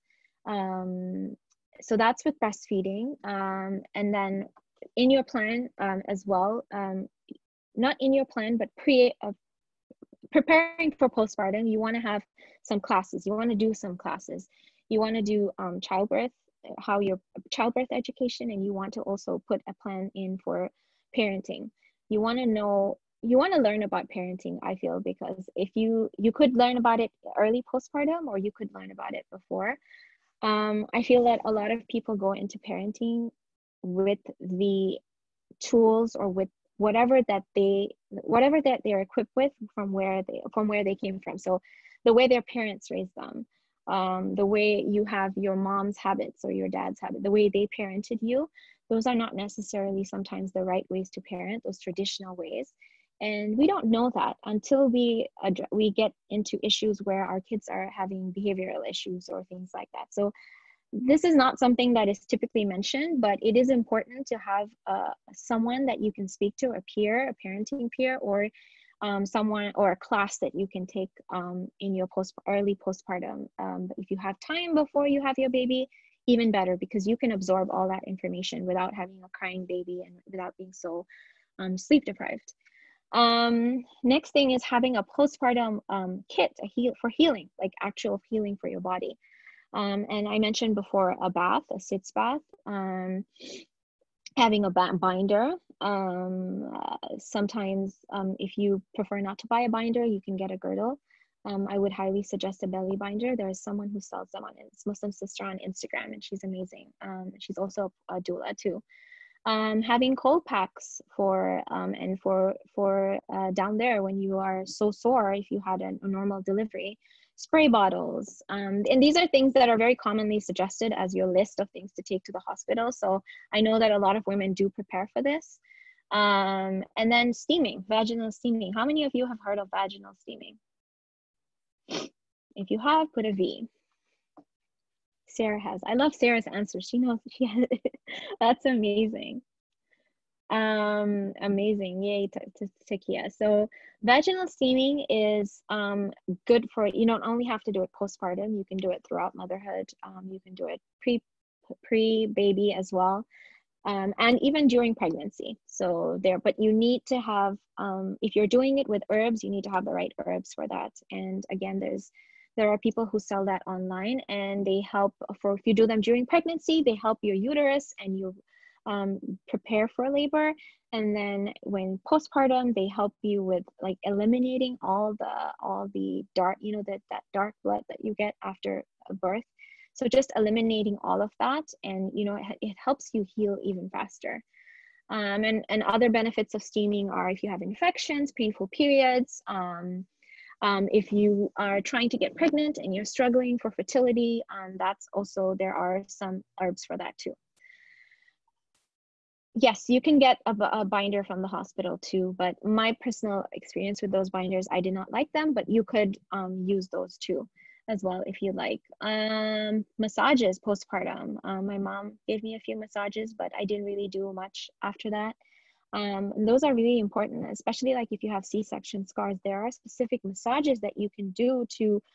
So that's with breastfeeding. And then in your plan as well, not in your plan, but preparing for postpartum, you want to have some classes. You want to do some classes. You want to do childbirth, how your childbirth education, and you want to also put a plan in for parenting. You want to learn about parenting, I feel, because if you could learn about it early postpartum, or you could learn about it before. I feel that a lot of people go into parenting with the tools or with whatever that they're equipped with from where they came from. So the way their parents raised them, the way you have your mom's habits or your dad's habit, the way they parented you, those are not necessarily sometimes the right ways to parent, those traditional ways. And we don't know that until we get into issues where our kids are having behavioral issues or things like that. So this is not something that is typically mentioned, but it is important to have someone that you can speak to, a peer, a parenting peer, or someone or a class that you can take in your early postpartum. But if you have time before you have your baby, even better, because you can absorb all that information without having a crying baby and without being so sleep deprived. Next thing is having a postpartum kit for healing, like actual healing for your body. And I mentioned before a bath, a sitz bath, having a binder. Sometimes if you prefer not to buy a binder, you can get a girdle. I would highly suggest a belly binder. There is someone who sells them it's Muslim Sister on Instagram, and she's amazing. She's also a doula too. Having cold packs for down there when you are so sore, if you had a normal delivery, spray bottles, and these are things that are very commonly suggested as your list of things to take to the hospital. So I know that a lot of women do prepare for this. And then steaming, vaginal steaming. How many of you have heard of vaginal steaming? If you have, put a V. Sarah has. I love Sarah's answer. She knows she has it. That's amazing. Amazing. Yay, Takia. So vaginal steaming is good for, you don't only have to do it postpartum, you can do it throughout motherhood. You can do it pre-baby as well. and even during pregnancy. So there, but you need to have, if you're doing it with herbs, you need to have the right herbs for that. And again, there are people who sell that online, and they help for, if you do them during pregnancy, they help your uterus and you prepare for labor. And then when postpartum, they help you with like eliminating all the dark, you know, that dark blood that you get after a birth. So just eliminating all of that, and you know, it helps you heal even faster. And other benefits of steaming are if you have infections, painful periods, if you are trying to get pregnant and you're struggling for fertility, that's also, there are some herbs for that too. Yes, you can get a binder from the hospital too, but my personal experience with those binders, I did not like them, but you could use those too as well if you like. Massages postpartum. My mom gave me a few massages, but I didn't really do much after that. And those are really important, especially like if you have C-section scars. There are specific massages that you can do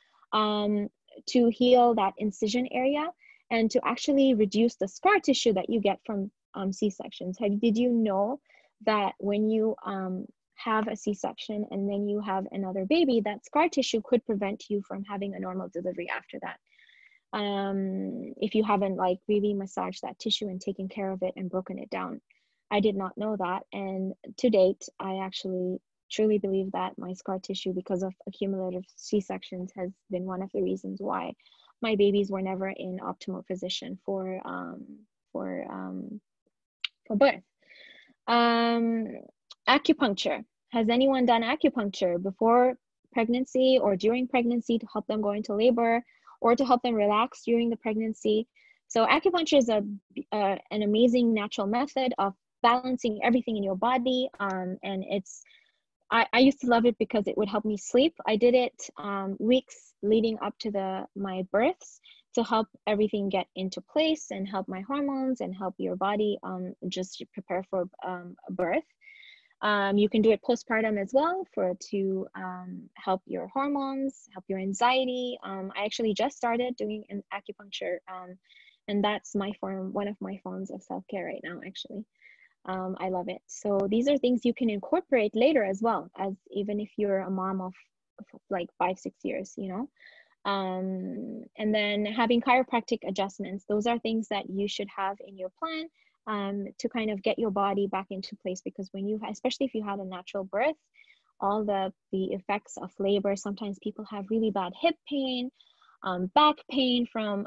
to heal that incision area and to actually reduce the scar tissue that you get from C-sections. Did you know that when you have a C-section and then you have another baby, that scar tissue could prevent you from having a normal delivery after that? If you haven't like really massaged that tissue and taken care of it and broken it down. I did not know that. And to date, I actually truly believe that my scar tissue, because of accumulative C-sections, has been one of the reasons why my babies were never in optimal position for birth. Acupuncture. Has anyone done acupuncture before pregnancy or during pregnancy to help them go into labor or to help them relax during the pregnancy? So acupuncture is an amazing natural method of balancing everything in your body. And I used to love it because it would help me sleep. I did it weeks leading up to my births to help everything get into place and help my hormones and help your body just prepare for birth. You can do it postpartum as well to help your hormones, help your anxiety. I actually just started doing an acupuncture, and that's one of my forms of self-care right now, actually. I love it. So these are things you can incorporate later as well, as even if you're a mom of like 5-6 years, you know. And then having chiropractic adjustments, those are things that you should have in your plan to kind of get your body back into place, because when especially if you had a natural birth, all the effects of labor, sometimes people have really bad hip pain, back pain from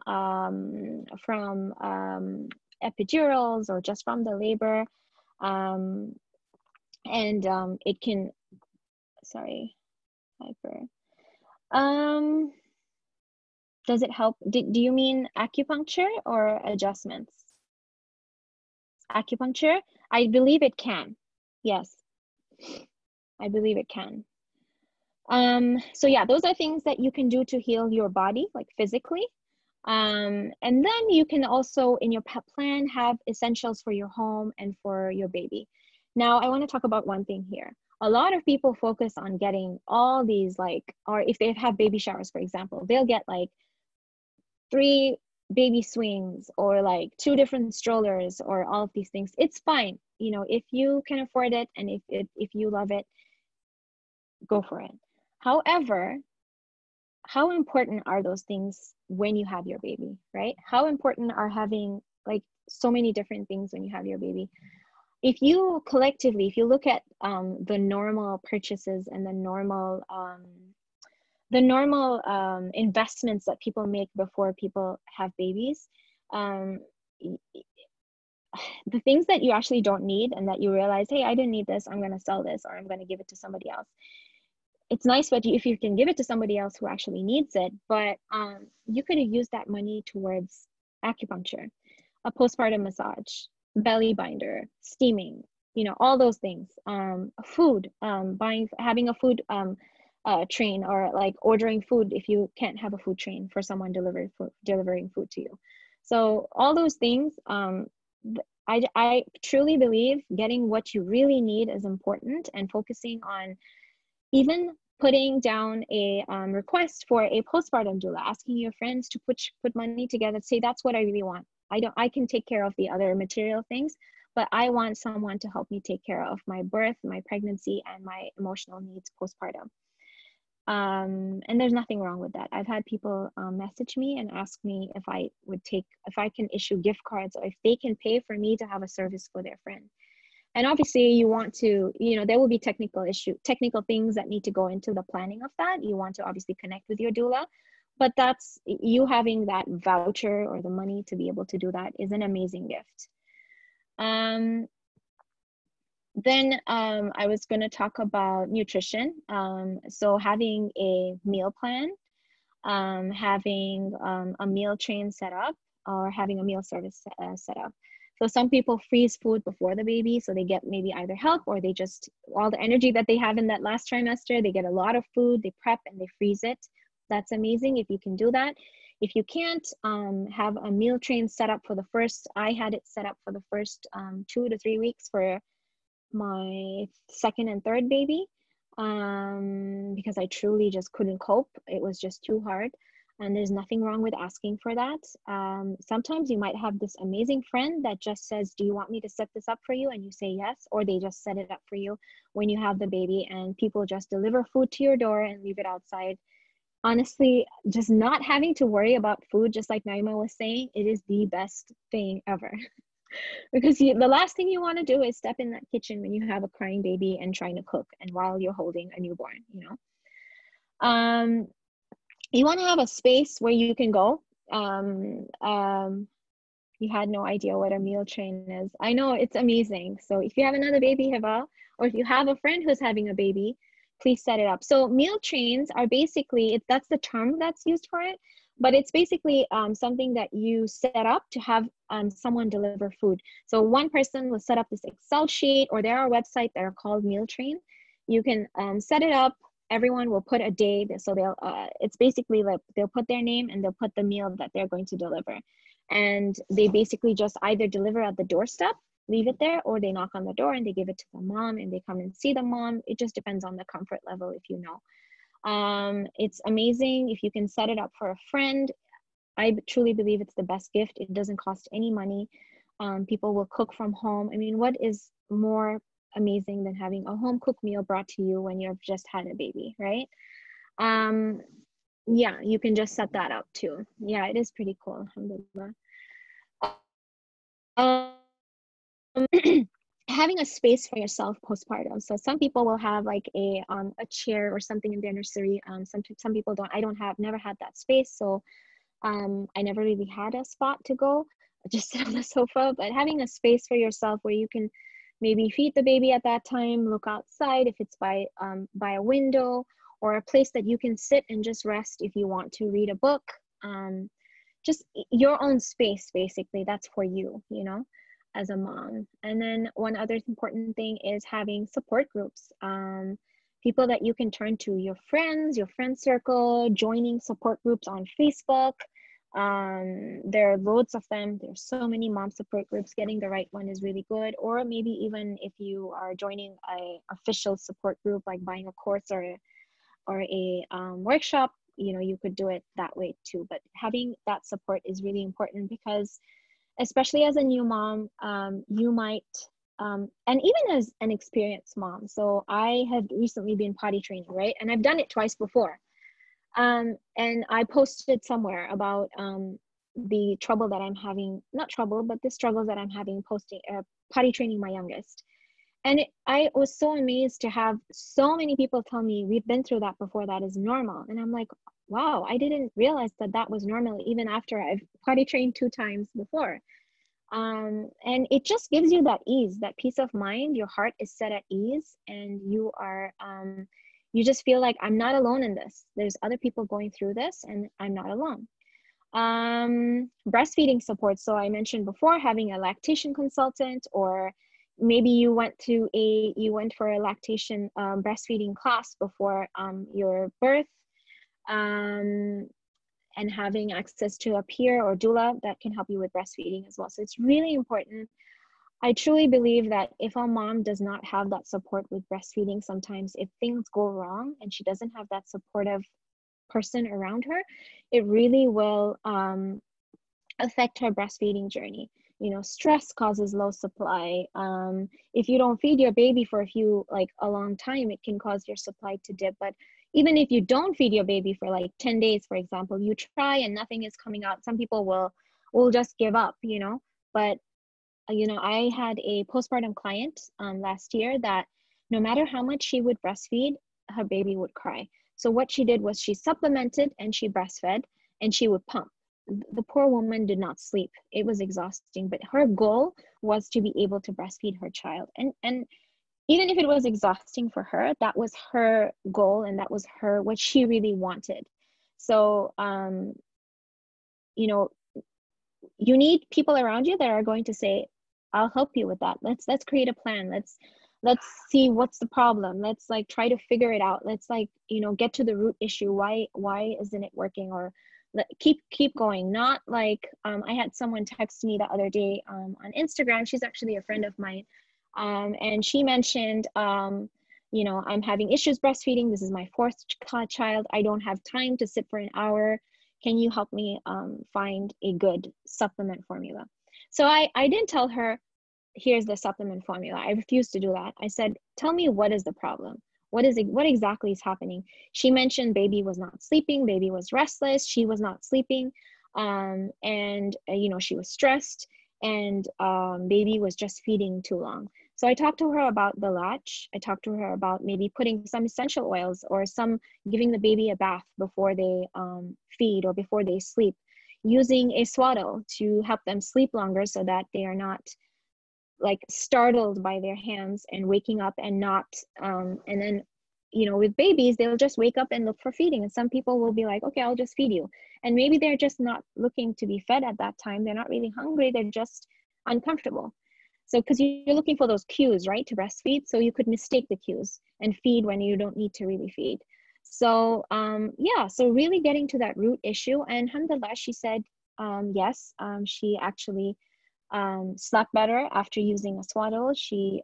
epidurals or just from the labor. And it can, sorry, hyper. Does it help? Do you mean acupuncture or adjustments? Acupuncture? I believe it can. Yes, I believe it can. So yeah, those are things that you can do to heal your body, like physically. And then you can also, in your plan, have essentials for your home and for your baby. Now, I want to talk about one thing here. A lot of people focus on getting all these, like, or if they have baby showers, for example, they'll get like 3 baby swings or like 2 different strollers or all of these things. It's fine. You know, if you can afford it and if you love it, go for it. However, how important are those things when you have your baby, right? How important are having like so many different things when you have your baby? If you collectively, if you look at the normal purchases and the normal investments that people make before people have babies, the things that you actually don't need and that you realize, hey, I didn't need this, I'm going to sell this, or I'm going to give it to somebody else. It's nice if you can give it to somebody else who actually needs it, but you could have used that money towards acupuncture, a postpartum massage, belly binder, steaming, you know, all those things. Food, having a food train, or like ordering food if you can't have a food train for someone delivering food to you. So all those things, I truly believe getting what you really need is important, and focusing on even putting down a request for a postpartum doula, asking your friends to put money together, say that's what I really want. I can take care of the other material things, but I want someone to help me take care of my birth, my pregnancy, and my emotional needs postpartum. And there's nothing wrong with that. I've had people message me and ask me if I can issue gift cards, or if they can pay for me to have a service for their friend. And obviously you want to, there will be technical things that need to go into the planning of that. You want to obviously connect with your doula, but that's you having that voucher or the money to be able to do that is an amazing gift. Then I was going to talk about nutrition. So having a meal plan, having a meal train set up, or having a meal service set up. So some people freeze food before the baby, so they get maybe either help, or they just, all the energy that they have in that last trimester, they get a lot of food, they prep and they freeze it. That's amazing if you can do that. If you can't, have a meal train set up for the first, I had it set up for the first 2 to 3 weeks for my second and third baby, because I truly just couldn't cope. It was just too hard. And there's nothing wrong with asking for that. Sometimes you might have this amazing friend that just says, do you want me to set this up for you? And you say yes, or they just set it up for you when you have the baby, and people just deliver food to your door and leave it outside. Honestly, just not having to worry about food, just like Naima was saying, it is the best thing ever. Because the last thing you want to do is step in that kitchen when you have a crying baby and trying to cook, and while you're holding a newborn, you want to have a space where you can go. You had no idea what a meal train is. I know, it's amazing. So if you have another baby, Hiba, or if you have a friend who's having a baby, please set it up. So meal trains are basically, that's the term that's used for it, but it's basically something that you set up to have someone deliver food. So one person will set up this Excel sheet, or there are websites that are called meal train. You can set it up. Everyone will put a day, so they'll it's basically like they'll put their name and they'll put the meal that they're going to deliver, and they basically just either deliver at the doorstep, leave it there, or they knock on the door and they give it to the mom and they come and see the mom. It just depends on the comfort level, if you know. It's amazing if you can set it up for a friend. I truly believe it's the best gift. It doesn't cost any money. People will cook from home. I mean, what is more amazing than having a home cooked meal brought to you when you've just had a baby, right? Yeah, you can just set that up too. Yeah, it is pretty cool, alhamdulillah. Having a space for yourself postpartum. So some people will have like a chair or something in their nursery. Some people don't. I never had that space. So I never really had a spot to go, just sit on the sofa. But having a space for yourself where you can maybe feed the baby at that time, look outside if it's by a window, or a place that you can sit and just rest if you want to read a book. Just your own space, basically. That's for you, as a mom. And then one other important thing is having support groups. People that you can turn to, your friends, your friend circle, joining support groups on Facebook. There are loads of them. There's so many mom support groups. Getting the right one is really good. Or maybe even if you are joining a official support group, like buying a course or a workshop, you could do it that way too. But having that support is really important, because especially as a new mom, you might, and even as an experienced mom. So I have recently been potty training, right? And I've done it twice before. And I posted somewhere about the trouble that I'm having, not trouble, but the struggles that I'm having potty training my youngest. And I was so amazed to have so many people tell me, we've been through that before, that is normal. And I'm like, wow, I didn't realize that was normal even after I've potty trained 2 times before. And it just gives you that ease, that peace of mind. Your heart is set at ease, and you are, you just feel like, I'm not alone in this. There's other people going through this, and I'm not alone. Breastfeeding support. So I mentioned before, having a lactation consultant, or maybe you went for a lactation breastfeeding class before your birth, and having access to a peer or doula that can help you with breastfeeding as well. So it's really important. I truly believe that if a mom does not have that support with breastfeeding, sometimes if things go wrong and she doesn't have that supportive person around her, it really will affect her breastfeeding journey. Stress causes low supply. If you don't feed your baby for a long time, it can cause your supply to dip. But even if you don't feed your baby for like 10 days, for example, you try and nothing is coming out, some people will just give up. But I had a postpartum client last year that no matter how much she would breastfeed, her baby would cry. So what she did was she supplemented and she breastfed and she would pump. The poor woman did not sleep. It was exhausting, but her goal was to be able to breastfeed her child. And even if it was exhausting for her, that was her goal and that was what she really wanted. So, you need people around you that are going to say, I'll help you with that. Let's create a plan. Let's see what's the problem. Let's try to figure it out. Let's get to the root issue. Why isn't it working? Or keep going. Not I had someone text me the other day on Instagram. She's actually a friend of mine. And she mentioned, I'm having issues breastfeeding. This is my fourth child. I don't have time to sit for an hour. Can you help me find a good supplement formula? So I didn't tell her, here's the supplement formula. I refused to do that. I said, tell me, what is the problem? What exactly is happening? She mentioned baby was not sleeping. Baby was restless. She was not sleeping. She was stressed, and baby was just feeding too long. So I talked to her about the latch. I talked to her about maybe putting some essential oils or giving the baby a bath before they feed or before they sleep, using a swaddle to help them sleep longer so that they are not startled by their hands and waking up and not and then with babies, they'll just wake up and look for feeding, and some people will be like, okay, I'll just feed you, and maybe they're just not looking to be fed at that time. They're not really hungry, they're just uncomfortable. So because you're looking for those cues, right, to breastfeed, so you could mistake the cues and feed when you don't need to really feed. So so really getting to that root issue, and alhamdulillah, she said yes, she actually slept better after using a swaddle. She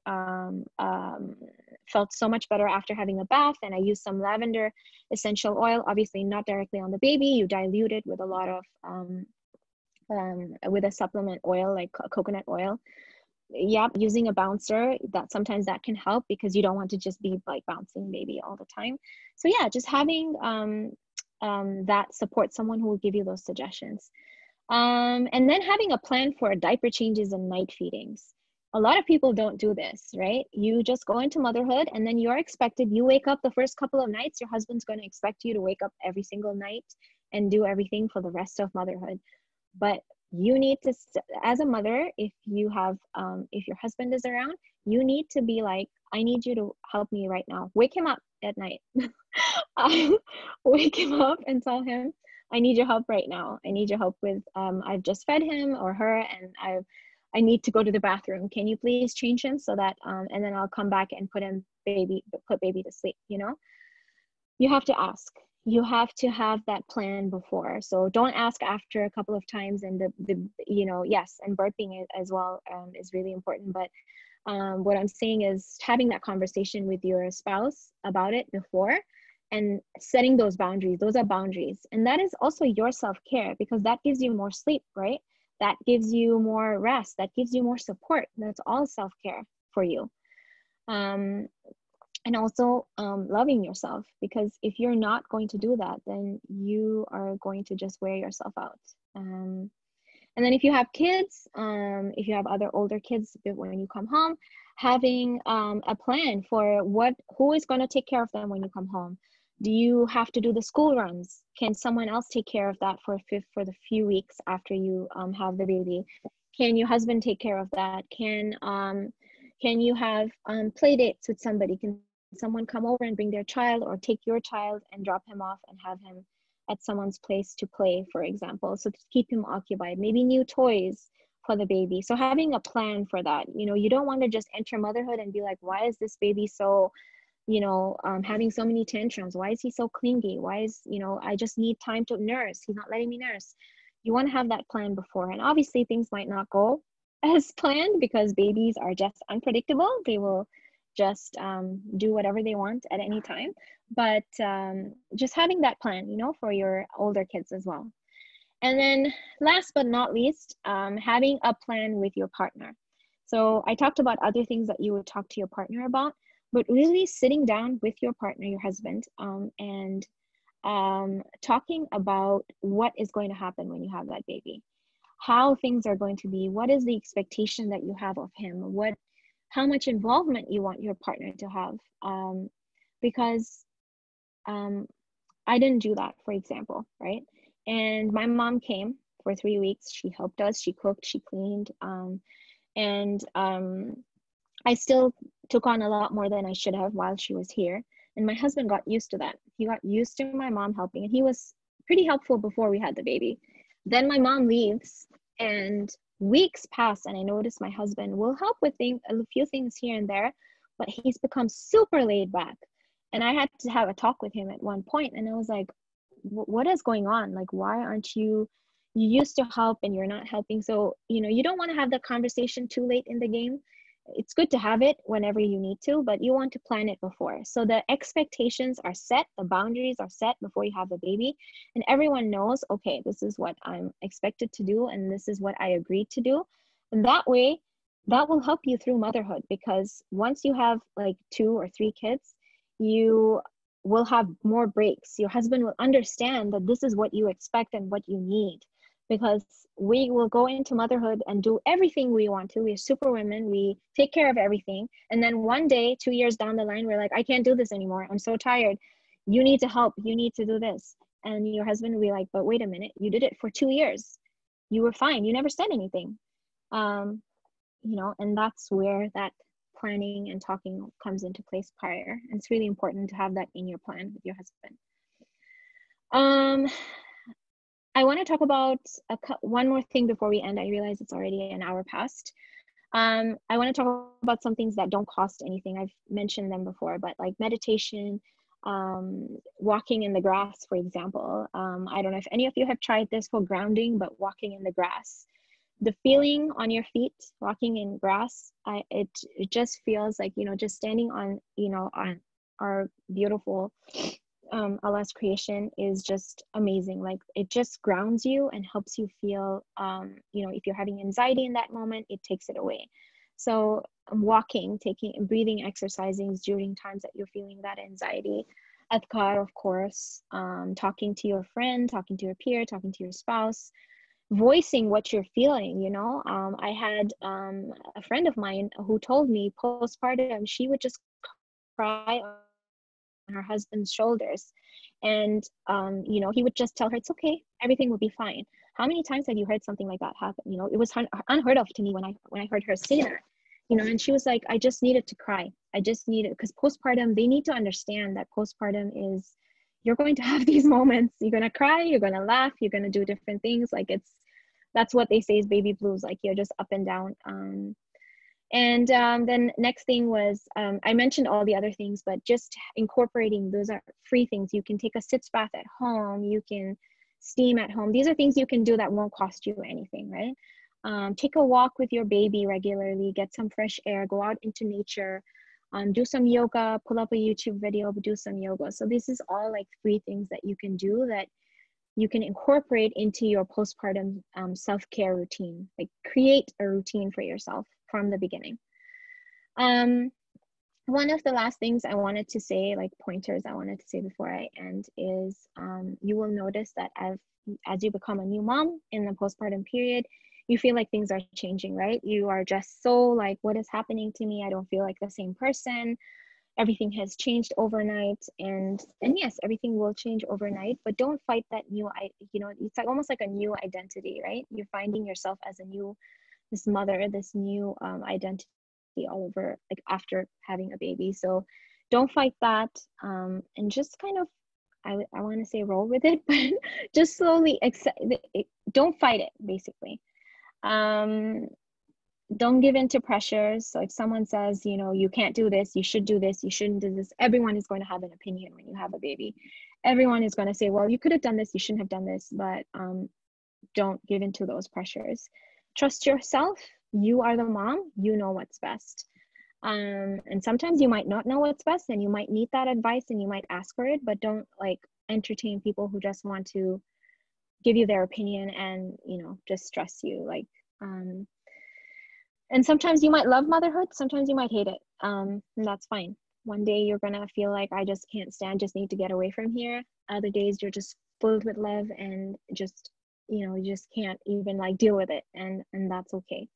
felt so much better after having a bath, and I used some lavender essential oil, obviously not directly on the baby. You dilute it with a lot of with a supplement oil like coconut oil. Yep, using a bouncer, sometimes that can help because you don't want to just be bouncing baby all the time. So yeah, just having that support, someone who will give you those suggestions. And then having a plan for diaper changes and night feedings. A lot of people don't do this, right? You just go into motherhood and then you're expected, you wake up the first couple of nights, your husband's going to expect you to wake up every single night and do everything for the rest of motherhood. But you need to, as a mother, if you have, if your husband is around, you need to be like, I need you to help me right now. Wake him up at night. Wake him up and tell him, I need your help right now. I need your help with, I've just fed him or her and I need to go to the bathroom. Can you please change him so that, and then I'll come back and put baby to sleep, You have to ask. You have to have that plan before. So don't ask after a couple of times, and yes, and burping as well is really important. But what I'm saying is having that conversation with your spouse about it before, and setting those boundaries. Those are boundaries. And that is also your self-care, because that gives you more sleep, right? That gives you more rest. That gives you more support. That's all self-care for you. And also loving yourself, because if you're not going to do that, then you are going to just wear yourself out. And then if you have kids, if you have other older kids, when you come home, having a plan for who is going to take care of them when you come home. Do you have to do the school runs? Can someone else take care of that for the few weeks after you have the baby? Can your husband take care of that? Can you have play dates with somebody? Can someone come over and bring their child, or take your child and drop him off and have him at someone's place to play, for example, so to keep him occupied? Maybe new toys for the baby. So having a plan for that. You don't want to just enter motherhood and be like, why is this baby so having so many tantrums? Why is he so clingy? Why is, I just need time to nurse. He's not letting me nurse. You want to have that plan before. And obviously things might not go as planned, because babies are just unpredictable. They will just do whatever they want at any time. But just having that plan, for your older kids as well. And then last but not least, having a plan with your partner. So I talked about other things that you would talk to your partner about, but really sitting down with your partner, your husband, and talking about what is going to happen when you have that baby, how things are going to be, what is the expectation that you have of him, how much involvement you want your partner to have. Because I didn't do that, for example, right? And my mom came for 3 weeks. She helped us, she cooked, she cleaned, and I still took on a lot more than I should have while she was here. And my husband got used to that. He got used to my mom helping, and he was pretty helpful before we had the baby. Then my mom leaves, and weeks pass, and I notice my husband will help with a few things here and there, but he's become super laid back. And I had to have a talk with him at one point, and I was like, what is going on? Like, why aren't you used to help and you're not helping? So, you don't want to have that conversation too late in the game. It's good to have it whenever you need to, but you want to plan it before. So the expectations are set, the boundaries are set before you have the baby, and everyone knows, okay, this is what I'm expected to do, and this is what I agreed to do. And that way, that will help you through motherhood, because once you have like 2 or 3 kids, you will have more breaks. Your husband will understand that this is what you expect and what you need, because we will go into motherhood and do everything we want to. We're super women. We take care of everything. And then one day, 2 years down the line, we're like, I can't do this anymore. I'm so tired. You need to help. You need to do this. And your husband will be like, but wait a minute, you did it for 2 years. You were fine. You never said anything. And that's where that planning and talking comes into place prior. And it's really important to have that in your plan with your husband. I want to talk about one more thing before we end. I realize it's already an hour past. I want to talk about some things that don't cost anything. I've mentioned them before, but like meditation, walking in the grass, for example. I don't know if any of you have tried this for grounding, but walking in the grass. The feeling on your feet walking in grass, it just feels like, just standing on on our beautiful Allah's creation is just amazing. Like, it just grounds you and helps you feel if you're having anxiety in that moment, it takes it away. So walking, taking breathing exercises during times that you're feeling that anxiety. Adhkar, of course, talking to your friend, talking to your peer, talking to your spouse, voicing what you're feeling. I had a friend of mine who told me postpartum she would just cry on her husband's shoulders, and he would just tell her, it's okay, everything will be fine. How many times have you heard something like that happen? It was unheard of to me when I heard her say that. And she was like, I just needed to cry. I just needed, because postpartum, they need to understand that postpartum is, you're going to have these moments. You're going to cry, you're going to laugh, you're going to do different things. Like, that's what they say is baby blues. Like, you're just up and down. And then next thing was, I mentioned all the other things, but just incorporating, those are free things. You can take a sitz bath at home. You can steam at home. These are things you can do that won't cost you anything, right? Take a walk with your baby regularly, get some fresh air, go out into nature, do some yoga, pull up a YouTube video, do some yoga. So this is all like free things that you can do that you can incorporate into your postpartum self-care routine. Like, create a routine for yourself from the beginning. One of the last things I wanted to say, like pointers I wanted to say before I end, is you will notice that as you become a new mom in the postpartum period, you feel like things are changing, right? You are just so like, what is happening to me? I don't feel like the same person. Everything has changed overnight, and yes, everything will change overnight, but don't fight that new, it's like almost like a new identity, right? You're finding yourself as this mother, this new identity all over, like, after having a baby. So don't fight that, and just kind of, I want to say roll with it, but just slowly accept it. Don't fight it, basically. Don't give in to pressures. So if someone says, you can't do this, you should do this, you shouldn't do this, everyone is going to have an opinion when you have a baby. Everyone is going to say, well, you could have done this, you shouldn't have done this, but don't give in to those pressures. Trust yourself. You are the mom, you know what's best. And sometimes you might not know what's best, and you might need that advice and you might ask for it, but don't like entertain people who just want to give you their opinion and, you know, just stress you. Like, and sometimes you might love motherhood, sometimes you might hate it. And that's fine. One day you're gonna feel like, I just can't stand, just need to get away from here. Other days you're just filled with love and just, you know, you just can't even like deal with it, and that's okay.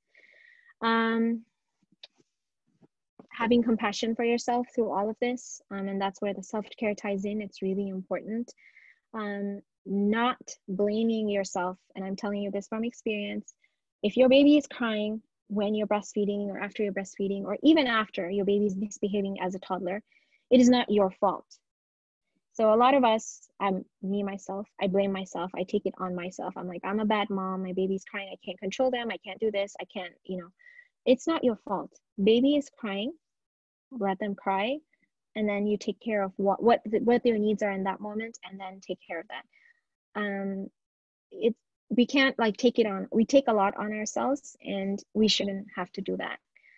Having compassion for yourself through all of this, and that's where the self-care ties in. It's really important. Not blaming yourself, and I'm telling you this from experience. If your baby is crying when you're breastfeeding, or after you're breastfeeding, or even after your baby's misbehaving as a toddler, it is not your fault. So a lot of us, me myself, I blame myself. I take it on myself. I'm like, I'm a bad mom. My baby's crying. I can't control them. I can't do this. I can't, you know. It's not your fault. Baby is crying. Let them cry, and then you take care of what their needs are in that moment, and then take care of that. We can't like take it on. We take a lot on ourselves, and we shouldn't have to do that.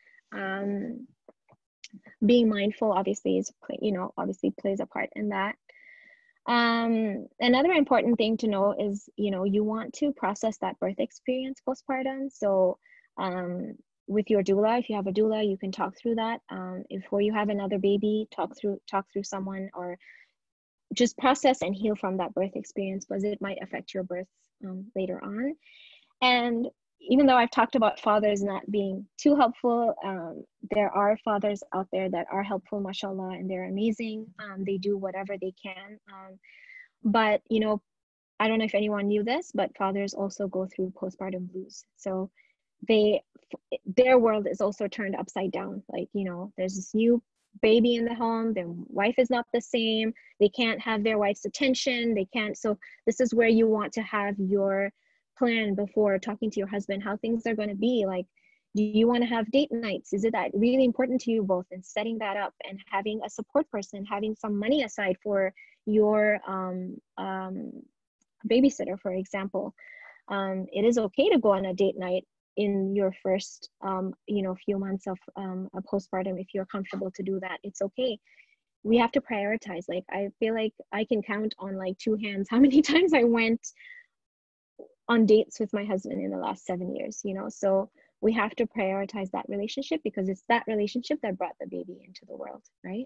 Being mindful obviously is, you know, obviously plays a part in that. Another important thing to know is, you know, you want to process that birth experience postpartum. So with your doula, if you have a doula, you can talk through that. Before you have another baby, talk through someone, or just process and heal from that birth experience, because it might affect your birth later on. And even though I've talked about fathers not being too helpful, there are fathers out there that are helpful, mashallah, and they're amazing. They do whatever they can. But, you know, I don't know if anyone knew this, but fathers also go through postpartum blues. So their world is also turned upside down. Like, you know, there's this new baby in the home, their wife is not the same, they can't have their wife's attention, they can't. So this is where you want to have your plan before talking to your husband, how things are going to be. Like, do you want to have date nights? Is it that really important to you both? And setting that up, and having a support person, having some money aside for your babysitter, for example. It is okay to go on a date night in your first you know, few months of a postpartum. If you're comfortable to do that, it's okay. We have to prioritize. Like, I feel like I can count on like two hands how many times I went on dates with my husband in the last 7 years, you know. So we have to prioritize that relationship, because it's that relationship that brought the baby into the world, right?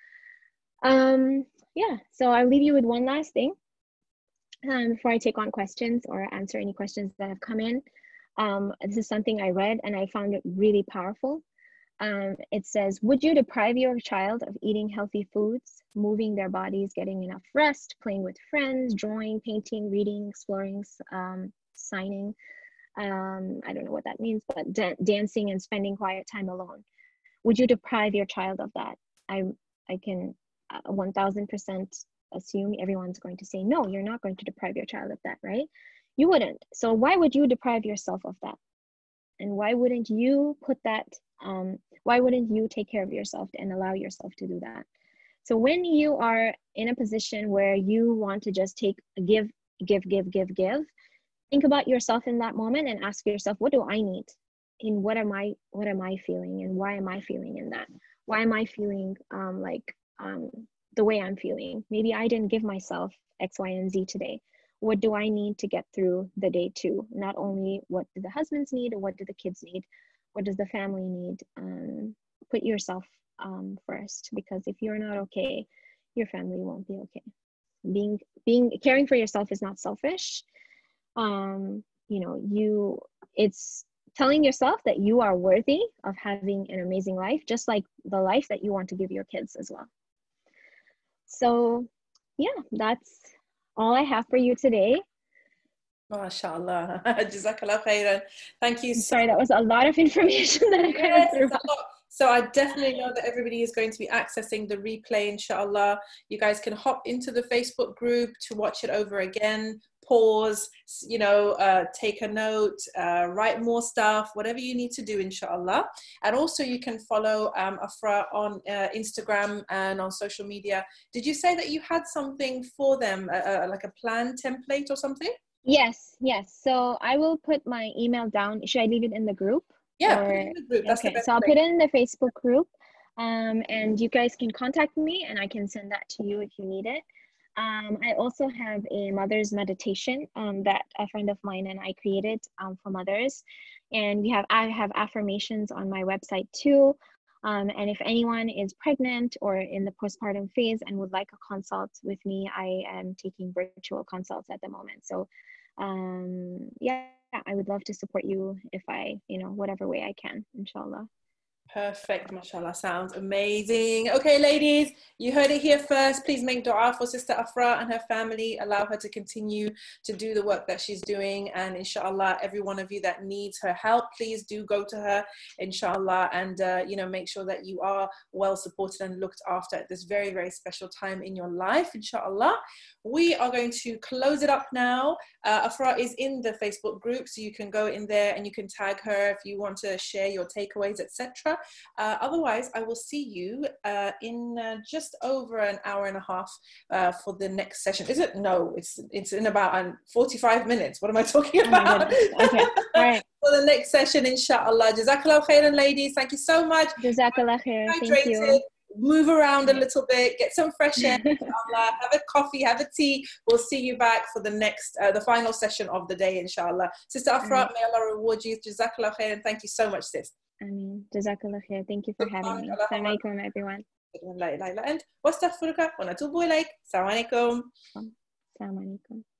Yeah, so I'll leave you with one last thing before I take on questions or answer any questions that have come in. This is something I read and I found it really powerful. It says, would you deprive your child of eating healthy foods, moving their bodies, getting enough rest, playing with friends, drawing, painting, reading, exploring, signing? I don't know what that means, but dancing and spending quiet time alone. Would you deprive your child of that? I can 1000% assume everyone's going to say, no, you're not going to deprive your child of that, right? You wouldn't. So why would you deprive yourself of that? And why wouldn't you put that, why wouldn't you take care of yourself and allow yourself to do that? So when you are in a position where you want to just give, think about yourself in that moment and ask yourself, what do I need? In what am I feeling, and why am I feeling in that? Why am I feeling the way I'm feeling? Maybe I didn't give myself X, Y, and Z today. What do I need to get through the day too? Not only what do the husbands need, or what do the kids need? What does the family need? Put yourself first, because if you're not okay, your family won't be okay. Caring for yourself is not selfish. You know, it's telling yourself that you are worthy of having an amazing life, just like the life that you want to give your kids as well. So yeah, that's all I have for you today. MashaAllah. Jazakallah khairan. Thank you. Sorry, that was a lot of information that I kind of threw. So I definitely know that everybody is going to be accessing the replay, inshallah. You guys can hop into the Facebook group to watch it over again, pause, you know, take a note, write more stuff, whatever you need to do, inshallah. And also you can follow Afra on Instagram and on social media. Did you say that you had something for them, like a plan template or something? Yes. So I will put my email down. Should I leave it in the group? Yeah, put it in the group. That's okay, the best so I'll thing. put it in the Facebook group, and you guys can contact me and I can send that to you if you need it. I also have a mother's meditation that a friend of mine and I created for mothers. And I have affirmations on my website too. And if anyone is pregnant or in the postpartum phase and would like a consult with me, I am taking virtual consults at the moment. So yeah, I would love to support you if I, whatever way I can, inshallah. Perfect, mashallah, sounds amazing. Okay, ladies, you heard it here first. Please make dua for Sister Afra and her family. Allow her to continue to do the work that she's doing. And inshallah, every one of you that needs her help, please do go to her, inshallah, and make sure that you are well supported and looked after at this very, very special time in your life, inshallah. We are going to close it up now. Afra is in the Facebook group, so you can go in there and you can tag her if you want to share your takeaways, etc. Otherwise, I will see you in just over an hour and a half for the next session. Is it? No, it's in about 45 minutes. What am I talking about? Okay, all right. For the next session, inshallah. Jazakallah khairan, ladies. Thank you so much. Jazakallah khair. Thank you. Move around a little bit, get some fresh air, inshallah. Have a coffee, have a tea. We'll see you back for the next, the final session of the day, inshallah. Sister Afra, may Allah reward you. Jazakallah khair, and thank you so much, sis. Ameen. Jazakallah khair. Thank you for having me. Assalamu alaikum, everyone. لا إله إلا أنت واستغفرك ونتوب إليك. السلام عليكم. السلام عليكم.